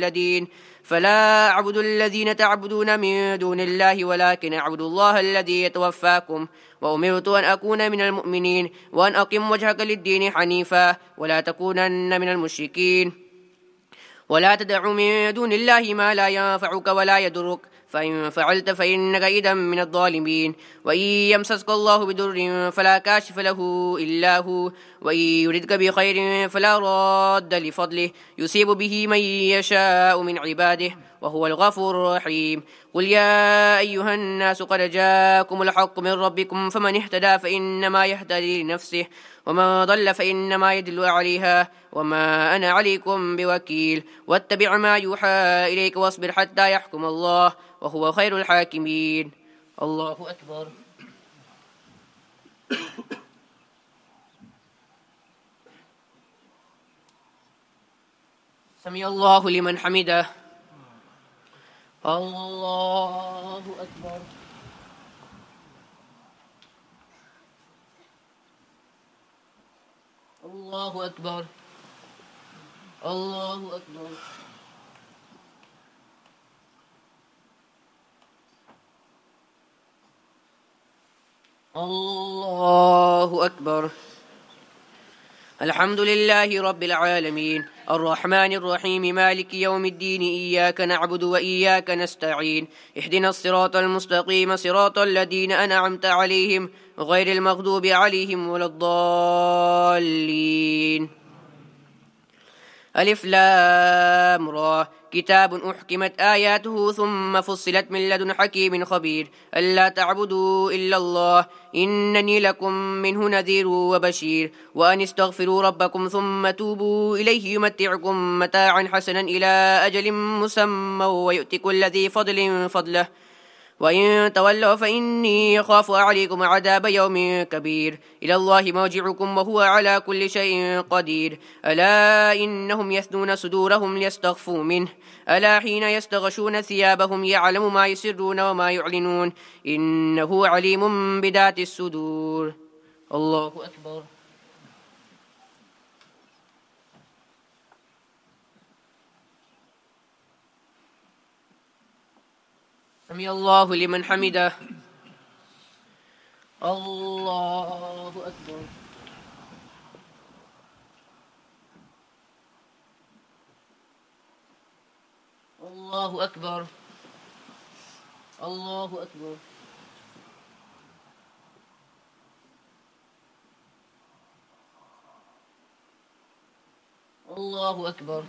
[SPEAKER 2] أعبد الذين تعبدون من دون الله ولكن أعبد الله الذي يتوفاكم وأمرت أن أكون من المؤمنين وأن أقم وجهك للدين حنيفا ولا تكونن من المشركين ولا تدع من دون الله ما لا ينفعك ولا يضرك فإن فعلت فإنك إذا من الظالمين وإن يمسسك الله بضر فلا كاشف له إلا هو وإن يردك بخير فلا راد لفضله يصيب به من يشاء من عباده وهو الغفور الرحيم قل يا أيها الناس قد جاءكم الحق من ربكم فمن اهتدى فإنما يهتدي لنفسه ومن ضل فإنما يدل عليها وما أنا عليكم بوكيل واتبع ما يوحى إليك واصبر حتى يحكم الله وهو خير الحاكمين الله أكبر سمع الله لمن حمده الله أكبر الله أكبر الله أكبر الله أكبر. الحمد لله رب العالمين الرحمن الرحيم مالك يوم الدين إياك نعبد وإياك نستعين اهدنا الصراط المستقيم صراط الذين أنعمت عليهم غير المغضوب عليهم ولا الضالين. ألف لام را كتاب أحكمت آياته ثم فصلت من لدن حكيم خبير ألا تعبدوا إلا الله إنني لكم منه نذير وبشير وأن استغفروا ربكم ثم توبوا إليه يمتعكم متاعا حسنا إلى أجل مسمى ويؤتي كل ذي فضل فضله وإن تولوا فإني أخاف عليكم عذاب يوم كبير إلى الله مرجعكم وهو على كل شيء قدير ألا إنهم يثنون صدورهم ليستخفوا منه ألا حين يستغشون ثيابهم يعلم ما يسرون وما يعلنون إنه عليم بذات الصدور. الله أكبر. سمع الله لمن حمده. الله أكبر. الله أكبر. الله أكبر. الله أكبر.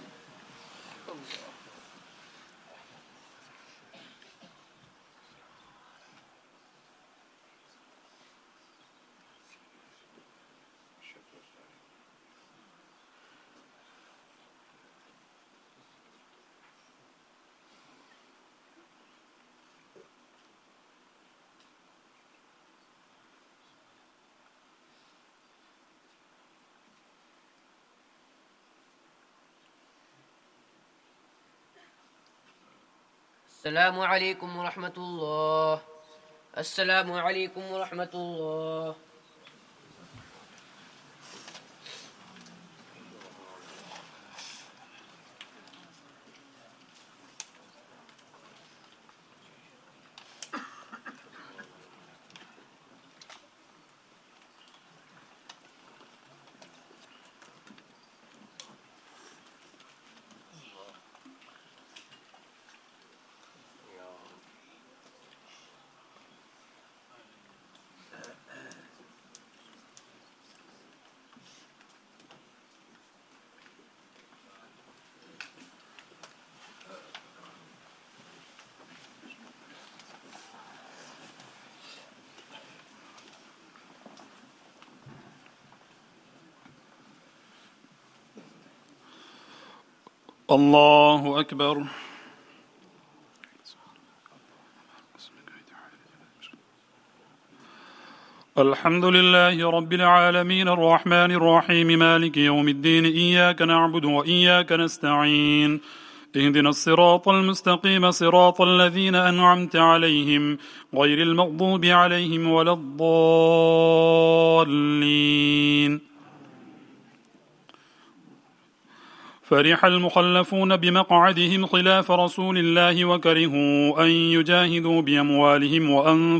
[SPEAKER 2] السلام عليكم ورحمة الله. السلام عليكم ورحمة الله.
[SPEAKER 5] الله أكبر. الحمد لله رب العالمين الرحمن الرحيم مالك يوم الدين إياك نعبد وإياك نستعين اهدنا الصراط المستقيم صراط الذين أنعمت عليهم غير المغضوب عليهم ولا الضالين. فرح المخلفون بمقعدهم خلاف رسول الله وكرهوا أن يجاهدوا بأموالهم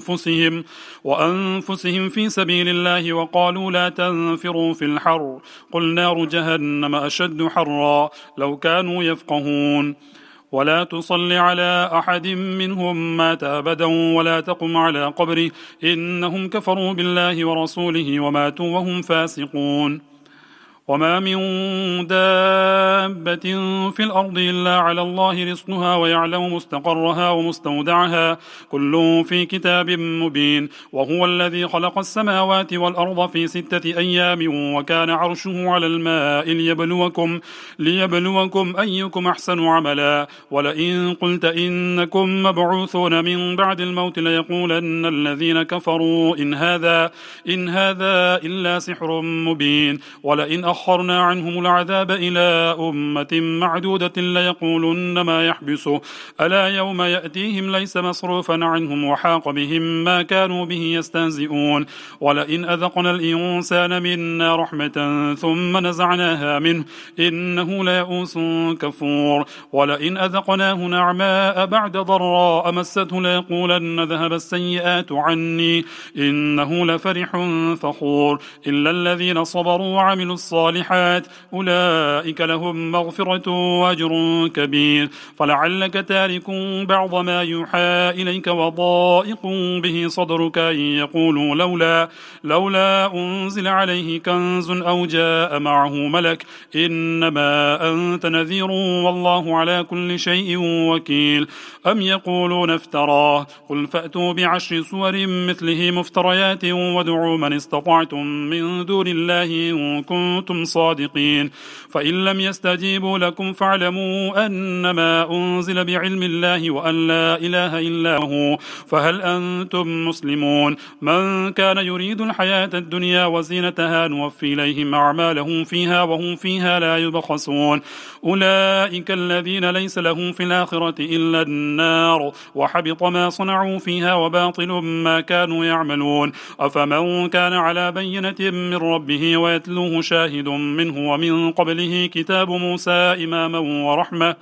[SPEAKER 5] وأنفسهم في سبيل الله وقالوا لا تنفروا في الحر قل نار جهنم أشد حرا لو كانوا يفقهون. ولا تصل على أحد منهم مات أبدا ولا تقم على قبره إنهم كفروا بالله ورسوله وماتوا وهم فاسقون. وما من دابة في الأرض إلا على الله رزقها ويعلم مستقرها ومستودعها كل في كتاب مبين. وهو الذي خلق السماوات والأرض في 6 أيام وكان عرشه على الماء ليبلوكم أيكم أحسن عملا. ولئن قلت إنكم مبعوثون من بعد الموت ليقولن الذين كفروا إن هذا إلا سحر مبين. ولئن أخرنا عنهم العذاب إلى أمة معدودة ليقولن ما يحبسه ألا يوم يأتيهم ليس مصروفا عنهم وحاق بهم ما كانوا به يستهزئون ولئن أذقنا الإنسان منا رحمة ثم نزعناها منه إنه ليئوس كفور ولئن أذقناه نعماء بعد ضراء مسته ليقولن ذهب السيئات عني إنه لفرح فخور إلا الذين صبروا وعملوا الصالحات أولئك لهم مغفرة وأجر كبير فلعلك تارك بعض ما يوحى إليك وضائق به صدرك أن يقولوا لولا أنزل عليه كنز أو جاء معه ملك إنما أنت نذير والله على كل شيء وكيل أم يقولون افتراه قل فأتوا بعشر سور مثله مفتريات وادعوا من استطعتم من دون الله إن كنتم صادقين فإن لم يستجيبوا لكم فاعلموا أنما أنزل بعلم الله وأن لا إله إلا هو فهل أنتم مسلمون من كان يريد الحياة الدنيا وزينتها نوفي إليهم أعمالهم فيها وهم فيها لا يبخسون أولئك الذين ليس لهم في الآخرة إلا النار وحبط ما صنعوا فيها وباطل ما كانوا يعملون أفمن كان على بينة من ربه ويتلوه شاهد منه ومن قبله كتاب موسى إماما ورحمة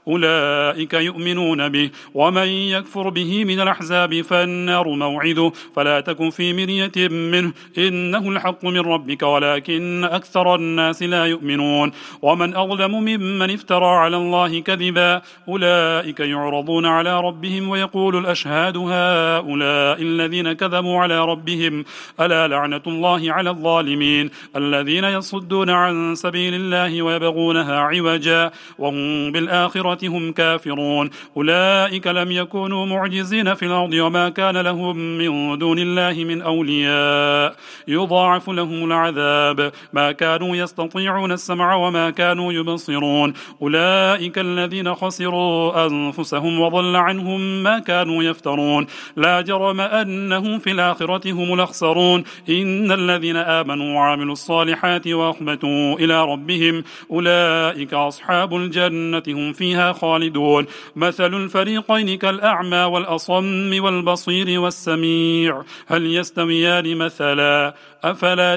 [SPEAKER 5] أولئك يؤمنون به ومن يكفر به من الأحزاب فالنار موعده فلا تكن في مرية منه إنه الحق من ربك ولكن أكثر الناس لا يؤمنون ومن أظلم ممن افترى على الله كذبا أولئك يعرضون على ربهم ويقول الأشهاد هؤلاء الذين كذبوا على ربهم ألا لعنة الله على الظالمين الذين يصدون عن سبيل الله ويبغونها عوجا وهم بالآخرة هم كافرون أولئك لم يكونوا معجزين في الأرض وما كان لهم من دون الله من أولياء يضاعف لهم العذاب ما كانوا يستطيعون السمع وما كانوا يبصرون أولئك الذين خسروا أنفسهم وضل عنهم ما كانوا يفترون لا جرم أنهم في الآخرة هم الأخسرون إن الذين آمنوا وعملوا الصالحات وأخبتوا إلى ربهم أولئك أصحاب الجنة هم فيها خالدون مثل الفريقين كالأعمى والأصم والبصير والسميع هل يستويان مثلا أفلا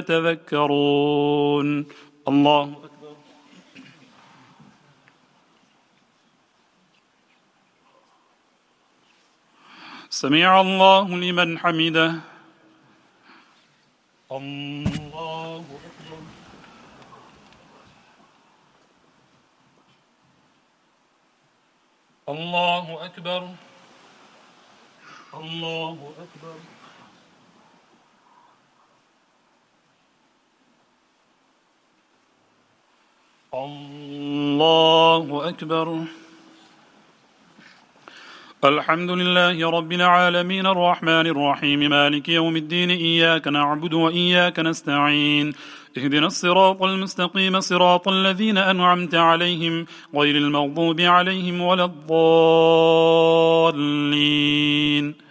[SPEAKER 5] تذكرون الله أكبر سمع الله لمن حمده الله أكبر الله أكبر الله أكبر الله أكبر الحمد لله رب العالمين الرحمن الرحيم مالك يوم الدين إياك نعبد وإياك نستعين اهدنا الصراط المستقيم صراط الذين أنعمت عليهم غير المغضوب عليهم ولا الضالين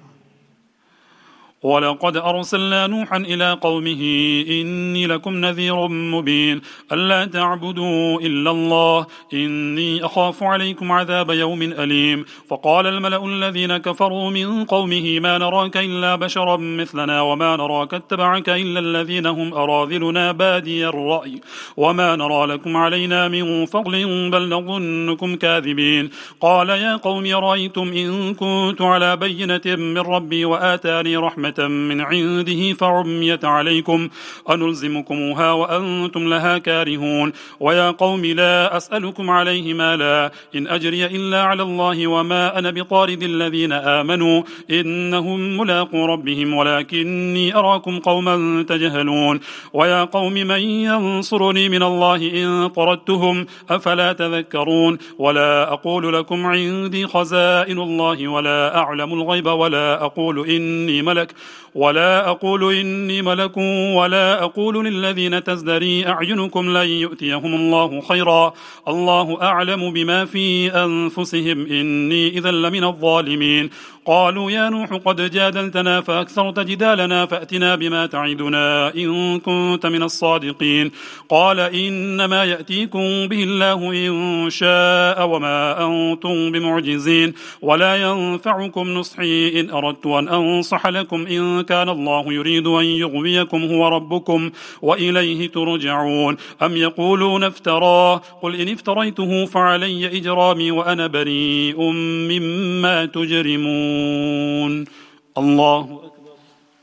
[SPEAKER 5] ولقد أرسلنا نوحا إلى قومه إني لكم نذير مبين ألا تعبدوا إلا الله إني أخاف عليكم عذاب يوم أليم فقال الملأ الذين كفروا من قومه ما نراك إلا بشرا مثلنا وما نراك اتبعك إلا الذين هم أراذلنا بادي الرأي وما نرى لكم علينا من فضل بل نظنكم كاذبين قال يا قوم رأيتم إن كنت على بينة من ربي وآتاني رحمة من عنده فعميت عليكم أنلزمكموها وأنتم لها كارهون ويا قوم لا أسألكم عليه مالا إن أجري إلا على الله وما أنا بطارد الذين آمنوا إنهم ملاقو ربهم ولكني أراكم قوما تجهلون ويا قوم من ينصرني من الله إن طردتهم أفلا تذكرون ولا أقول لكم عندي خزائن الله ولا أعلم الغيب ولا أقول إني ملك ولا أقول إني ملك ولا أقول للذين تزدري أعينكم لن يؤتيهم الله خيرا الله أعلم بما في أنفسهم إني إذا لمن الظالمين قالوا يا نوح قد جادلتنا فأكثرت جدالنا فأتنا بما تعدنا إن كنت من الصادقين قال إنما يأتيكم به الله إن شاء وما أنتم بمعجزين ولا ينفعكم نصحي إن أردت أن أنصح لكم إن كان الله يريد أن يغويكم هو ربكم وإليه ترجعون أم يقولون افتراه قل إن افتريته فعلي إجرامي وأنا بريء مما تجرمون الله أكبر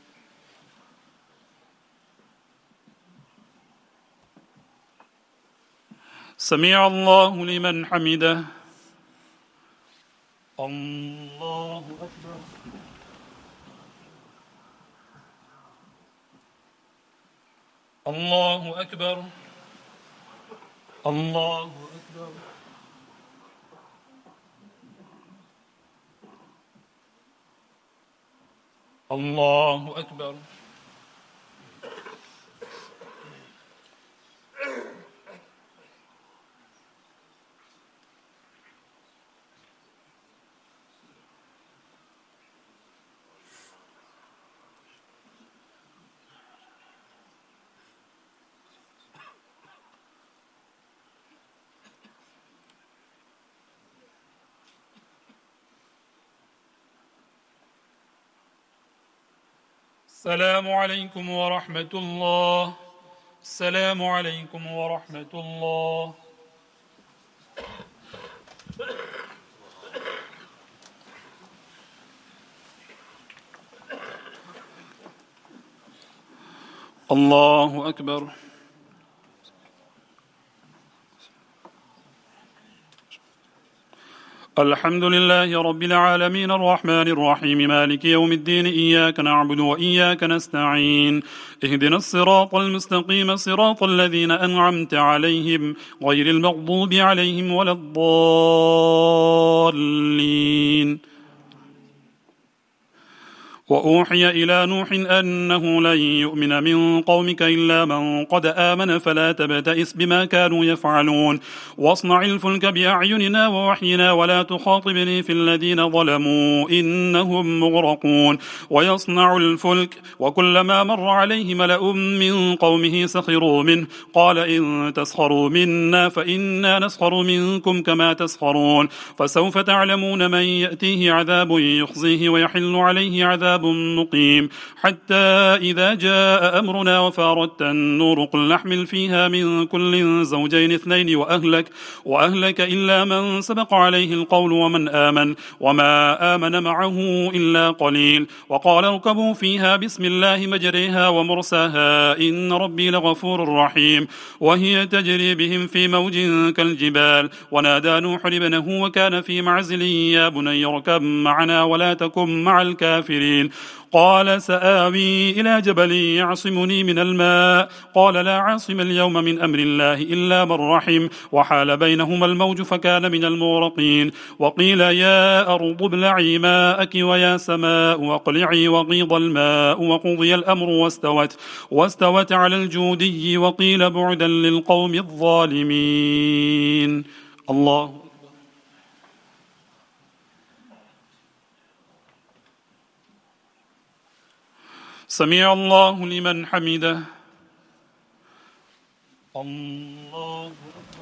[SPEAKER 5] سمع الله لمن حمده الله أكبر الله أكبر الله أكبر الله أكبر السلام عليكم ورحمة الله السلام عليكم ورحمة الله الله أكبر الحمد لله رب العالمين الرحمن الرحيم مالك يوم الدين إياك نعبد وإياك نستعين اهدنا الصراط المستقيم صراط الذين أنعمت عليهم غير المغضوب عليهم ولا الضالين وأوحي إلى نوح أنه لن يؤمن من قومك إلا من قد آمن فلا تبتئس بما كانوا يفعلون واصنع الفلك بأعيننا ووحينا ولا تخاطبني في الذين ظلموا إنهم مغرقون ويصنع الفلك وكلما مر عليه ملأ من قومه سخروا منه قال إن تسخروا منا فإنا نسخر منكم كما تسخرون فسوف تعلمون من يأتيه عذاب يخزيه ويحل عليه عذاب مقيم حتى إذا جاء أمرنا وفارت النور قل نحمل فيها من كل زوجين اثنين وأهلك إلا من سبق عليه القول ومن آمن وما آمن معه إلا قليل وقال اركبوا فيها بسم الله مجريها ومرساها إن ربي لغفور رحيم وهي تجري بهم في موج كالجبال ونادى نوح ابنه وكان في معزل يا بني اركب معنا ولا تكن مع الكافرين قال سآوي إلى جبل يعصمني من الماء قال لا عاصم اليوم من أمر الله إلا من رحم وحال بينهما الموج فكان من المغرقين وقيل يا أرض ابلعي ماءك ويا سماء واقلعي وغيض الماء وقضي الأمر واستوت على الجودي وقيل بعدا للقوم الظالمين الله سمع الله لمن حمده الله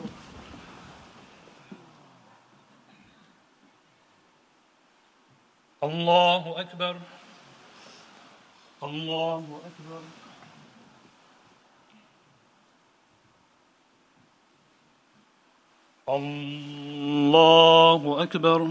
[SPEAKER 5] أكبر الله أكبر الله أكبر الله أكبر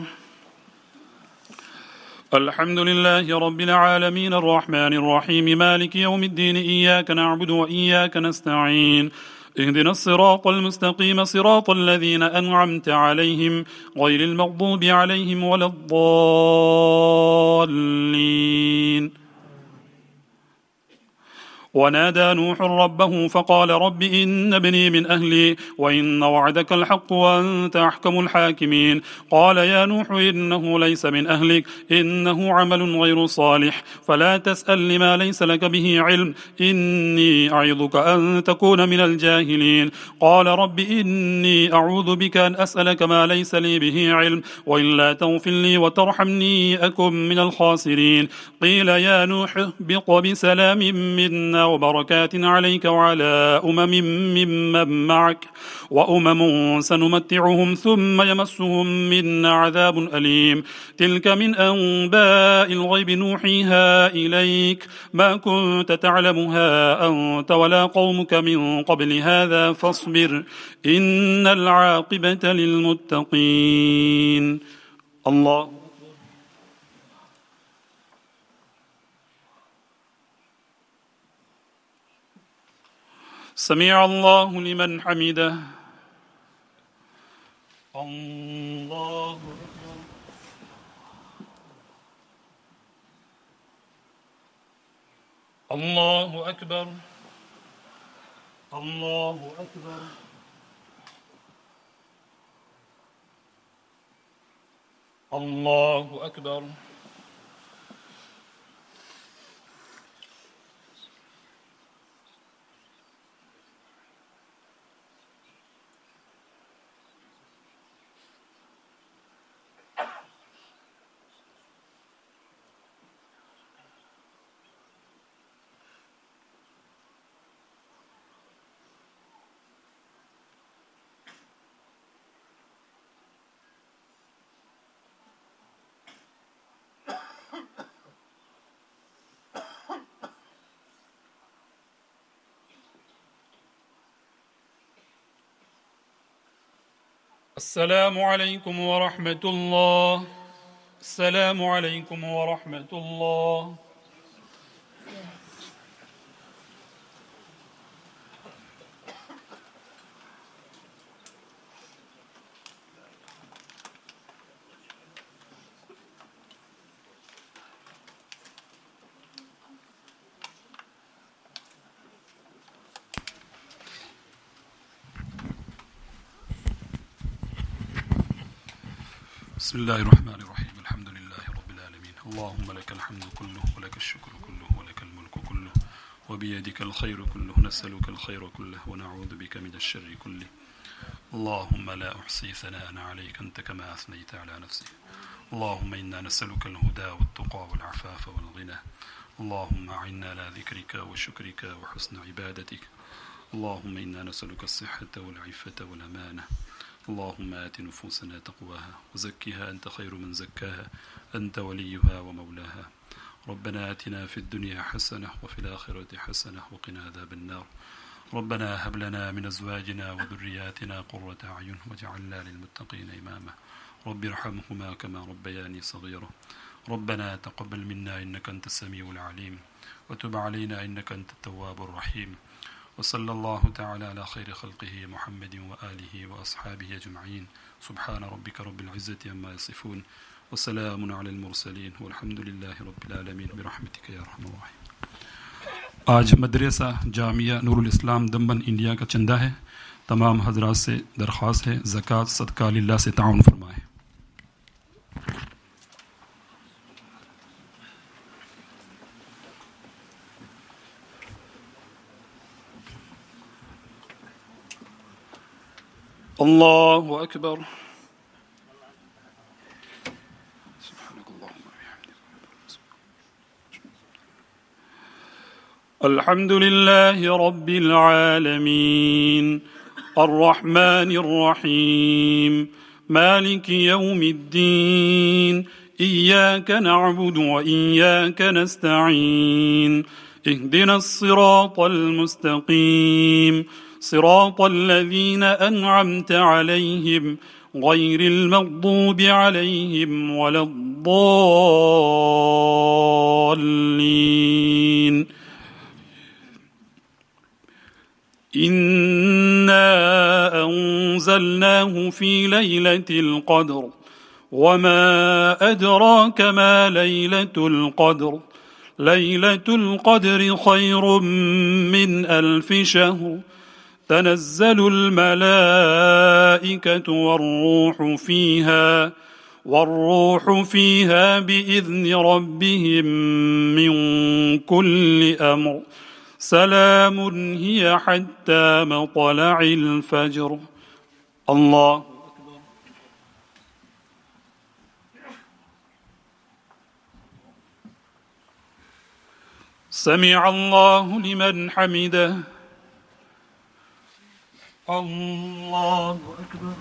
[SPEAKER 5] الحمد لله رب العالمين الرحمن الرحيم مالك يوم الدين إياك نعبد وإياك نستعين اهدنا الصراط المستقيم صراط الذين أنعمت عليهم غير المغضوب عليهم ولا الضالين ونادى نوح ربه فقال رب إن ابني من أهلي وإن وعدك الحق وأنت أحكم الحاكمين. قال يا نوح إنه ليس من أهلك إنه عمل غير صالح فلا تسأل لما ليس لك به علم إني أعظك أن تكون من الجاهلين. قال رب إني أعوذ بك أن أسألك ما ليس لي به علم وإلا تغفر لي وترحمني أكن من الخاسرين. قيل يا نوح اهبط بسلام منا وبركات عليك وعلى ممن معك وأمم سنمتعهم ثم يمسهم منا عذاب أليم. تلك من أنباء الغيب نوحيها إليك ما كنت تعلمها أنت ولا قومك من قبل هذا فاصبر إن العاقبة للمتقين. الله سمع الله لمن حمده. الله الله أكبر الله أكبر. الله أكبر. السلام عليكم ورحمة الله. السلام عليكم ورحمة الله. بسم الله الرحمن الرحيم. الحمد لله رب العالمين. اللهم لك الحمد كله ولك الشكر كله ولك الملك كله وبيدك الخير كله نسألك الخير كله ونعوذ بك من الشر كله. اللهم لا أحصي ثناء عليك أنت كما أثنيت على نفسك. اللهم إنا نسألك الهدى والتقى والعفاف والغنى. اللهم أعنا على ذكرك وشكرك وحسن عبادتك. اللهم إنا نسألك الصحة والعفة والأمانة. اللهم آت نفوسنا تقواها وزكها أنت خير من زكاها أنت وليها ومولاها. ربنا آتنا في الدنيا حسنة وفي الآخرة حسنة وقنا عذاب النار. ربنا هب لنا من أزواجنا وذرياتنا قرة أعين واجعلنا للمتقين إماما. رب ارحمهما كما ربياني صغيرا. ربنا تقبل منا إنك أنت السميع العليم وتب علينا إنك أنت التواب الرحيم. وصلى الله تعالى على خير خلقه محمد وآله وأصحابه أجمعين. سبحان ربك رب العزة عما يصفون وسلام على المرسلين والحمد لله رب العالمين برحمتك يا أرحم الراحمين. आज मदरसा जामिया नूरुल इस्लाम दमन इंडिया का चंदा है। तमाम हजरात से दरख्वास्त है ज़कात सदका लिल्लाह से ताउन फरमाएं। الله أكبر. الحمد لله رب العالمين الرحمن الرحيم مالك يوم الدين إياك نعبد وإياك نستعين اهدنا الصراط المستقيم صراط الذين أنعمت عليهم غير المغضوب عليهم ولا الضالين. إنا أنزلناه في ليلة القدر وما أدراك ما ليلة القدر ليلة القدر خير من 1000 شهر تنزل الملائكة والروح فيها بإذن ربهم من كل أمر سلام هي حتى مطلع الفجر. الله سمع الله لمن حمده. الله أكبر.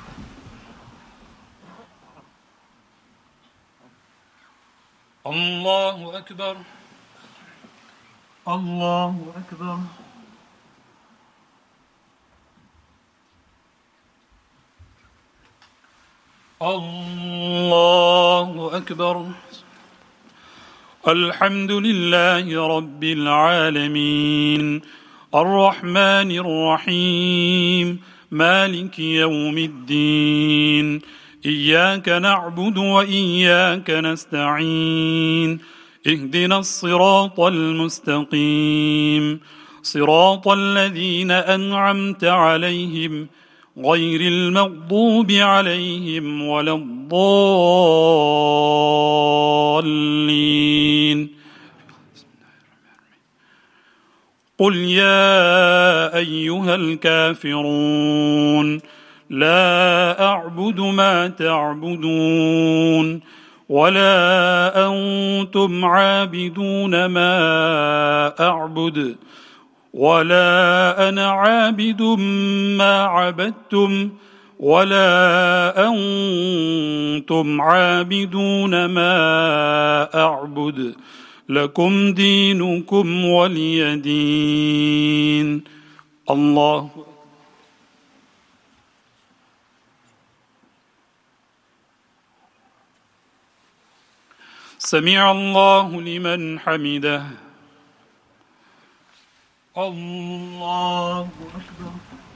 [SPEAKER 5] الله أكبر. الله أكبر. الله أكبر. الحمد لله رب العالمين الرحمن الرحيم مالك يوم الدين إياك نعبد وإياك نستعين اهدنا الصراط المستقيم صراط الذين أنعمت عليهم غير المغضوب عليهم ولا الضالين. قل يا أيها الكافرون لا أعبد ما تعبدون ولا أنتم عابدون ما أعبد ولا أنا عابد ما عبدتم ولا أنتم عابدون ما أعبد لكم دينكم ولي دين. الله سمع الله لمن حمده. الله أكبر.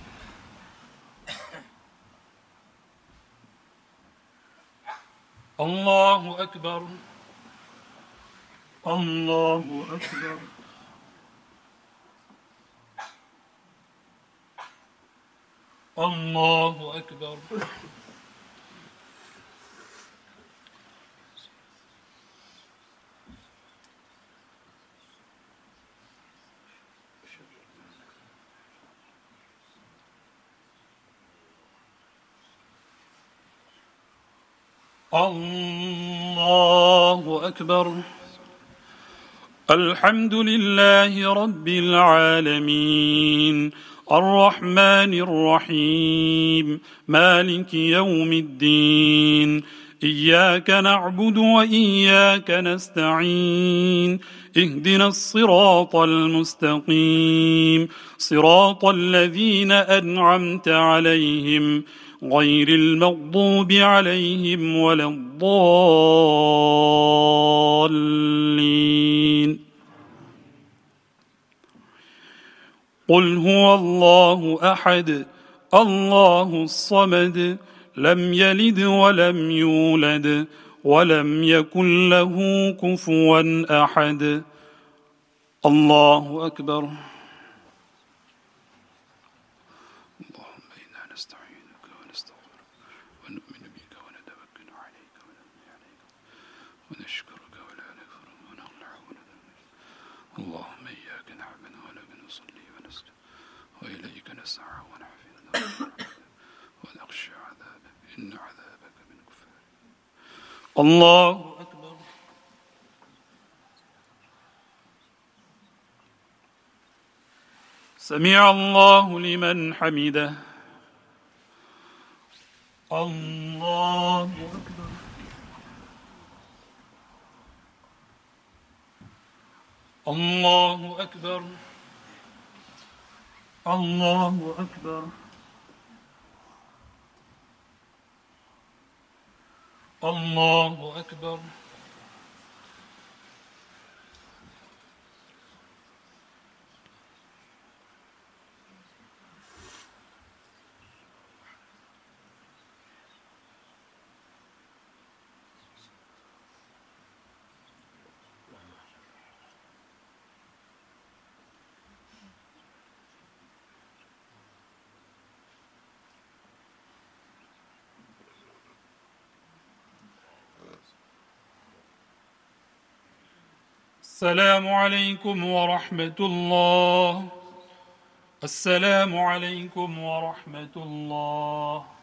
[SPEAKER 5] الله أكبر. الله أكبر. الله أكبر. الله أكبر. الحمد لله رب العالمين الرحمن الرحيم مالك يوم الدين إياك نعبد وإياك نستعين اهدنا الصراط المستقيم صراط الذين أنعمت عليهم غير المغضوب عليهم ولا الضالين. قل هو الله أحد الله الصمد لم يلد ولم يولد ولم يكن له كفوا أحد. الله أكبر. اللهم إياك نعبد ولك نصلي ونسجد وإليك نسعى ونحفظ ونخشى عذابك إن عذابك من كفار. الله أكبر. سمع الله لمن حمده. الله أكبر. الله أكبر. الله أكبر. الله أكبر. السلام عليكم ورحمة الله. السلام عليكم ورحمة الله.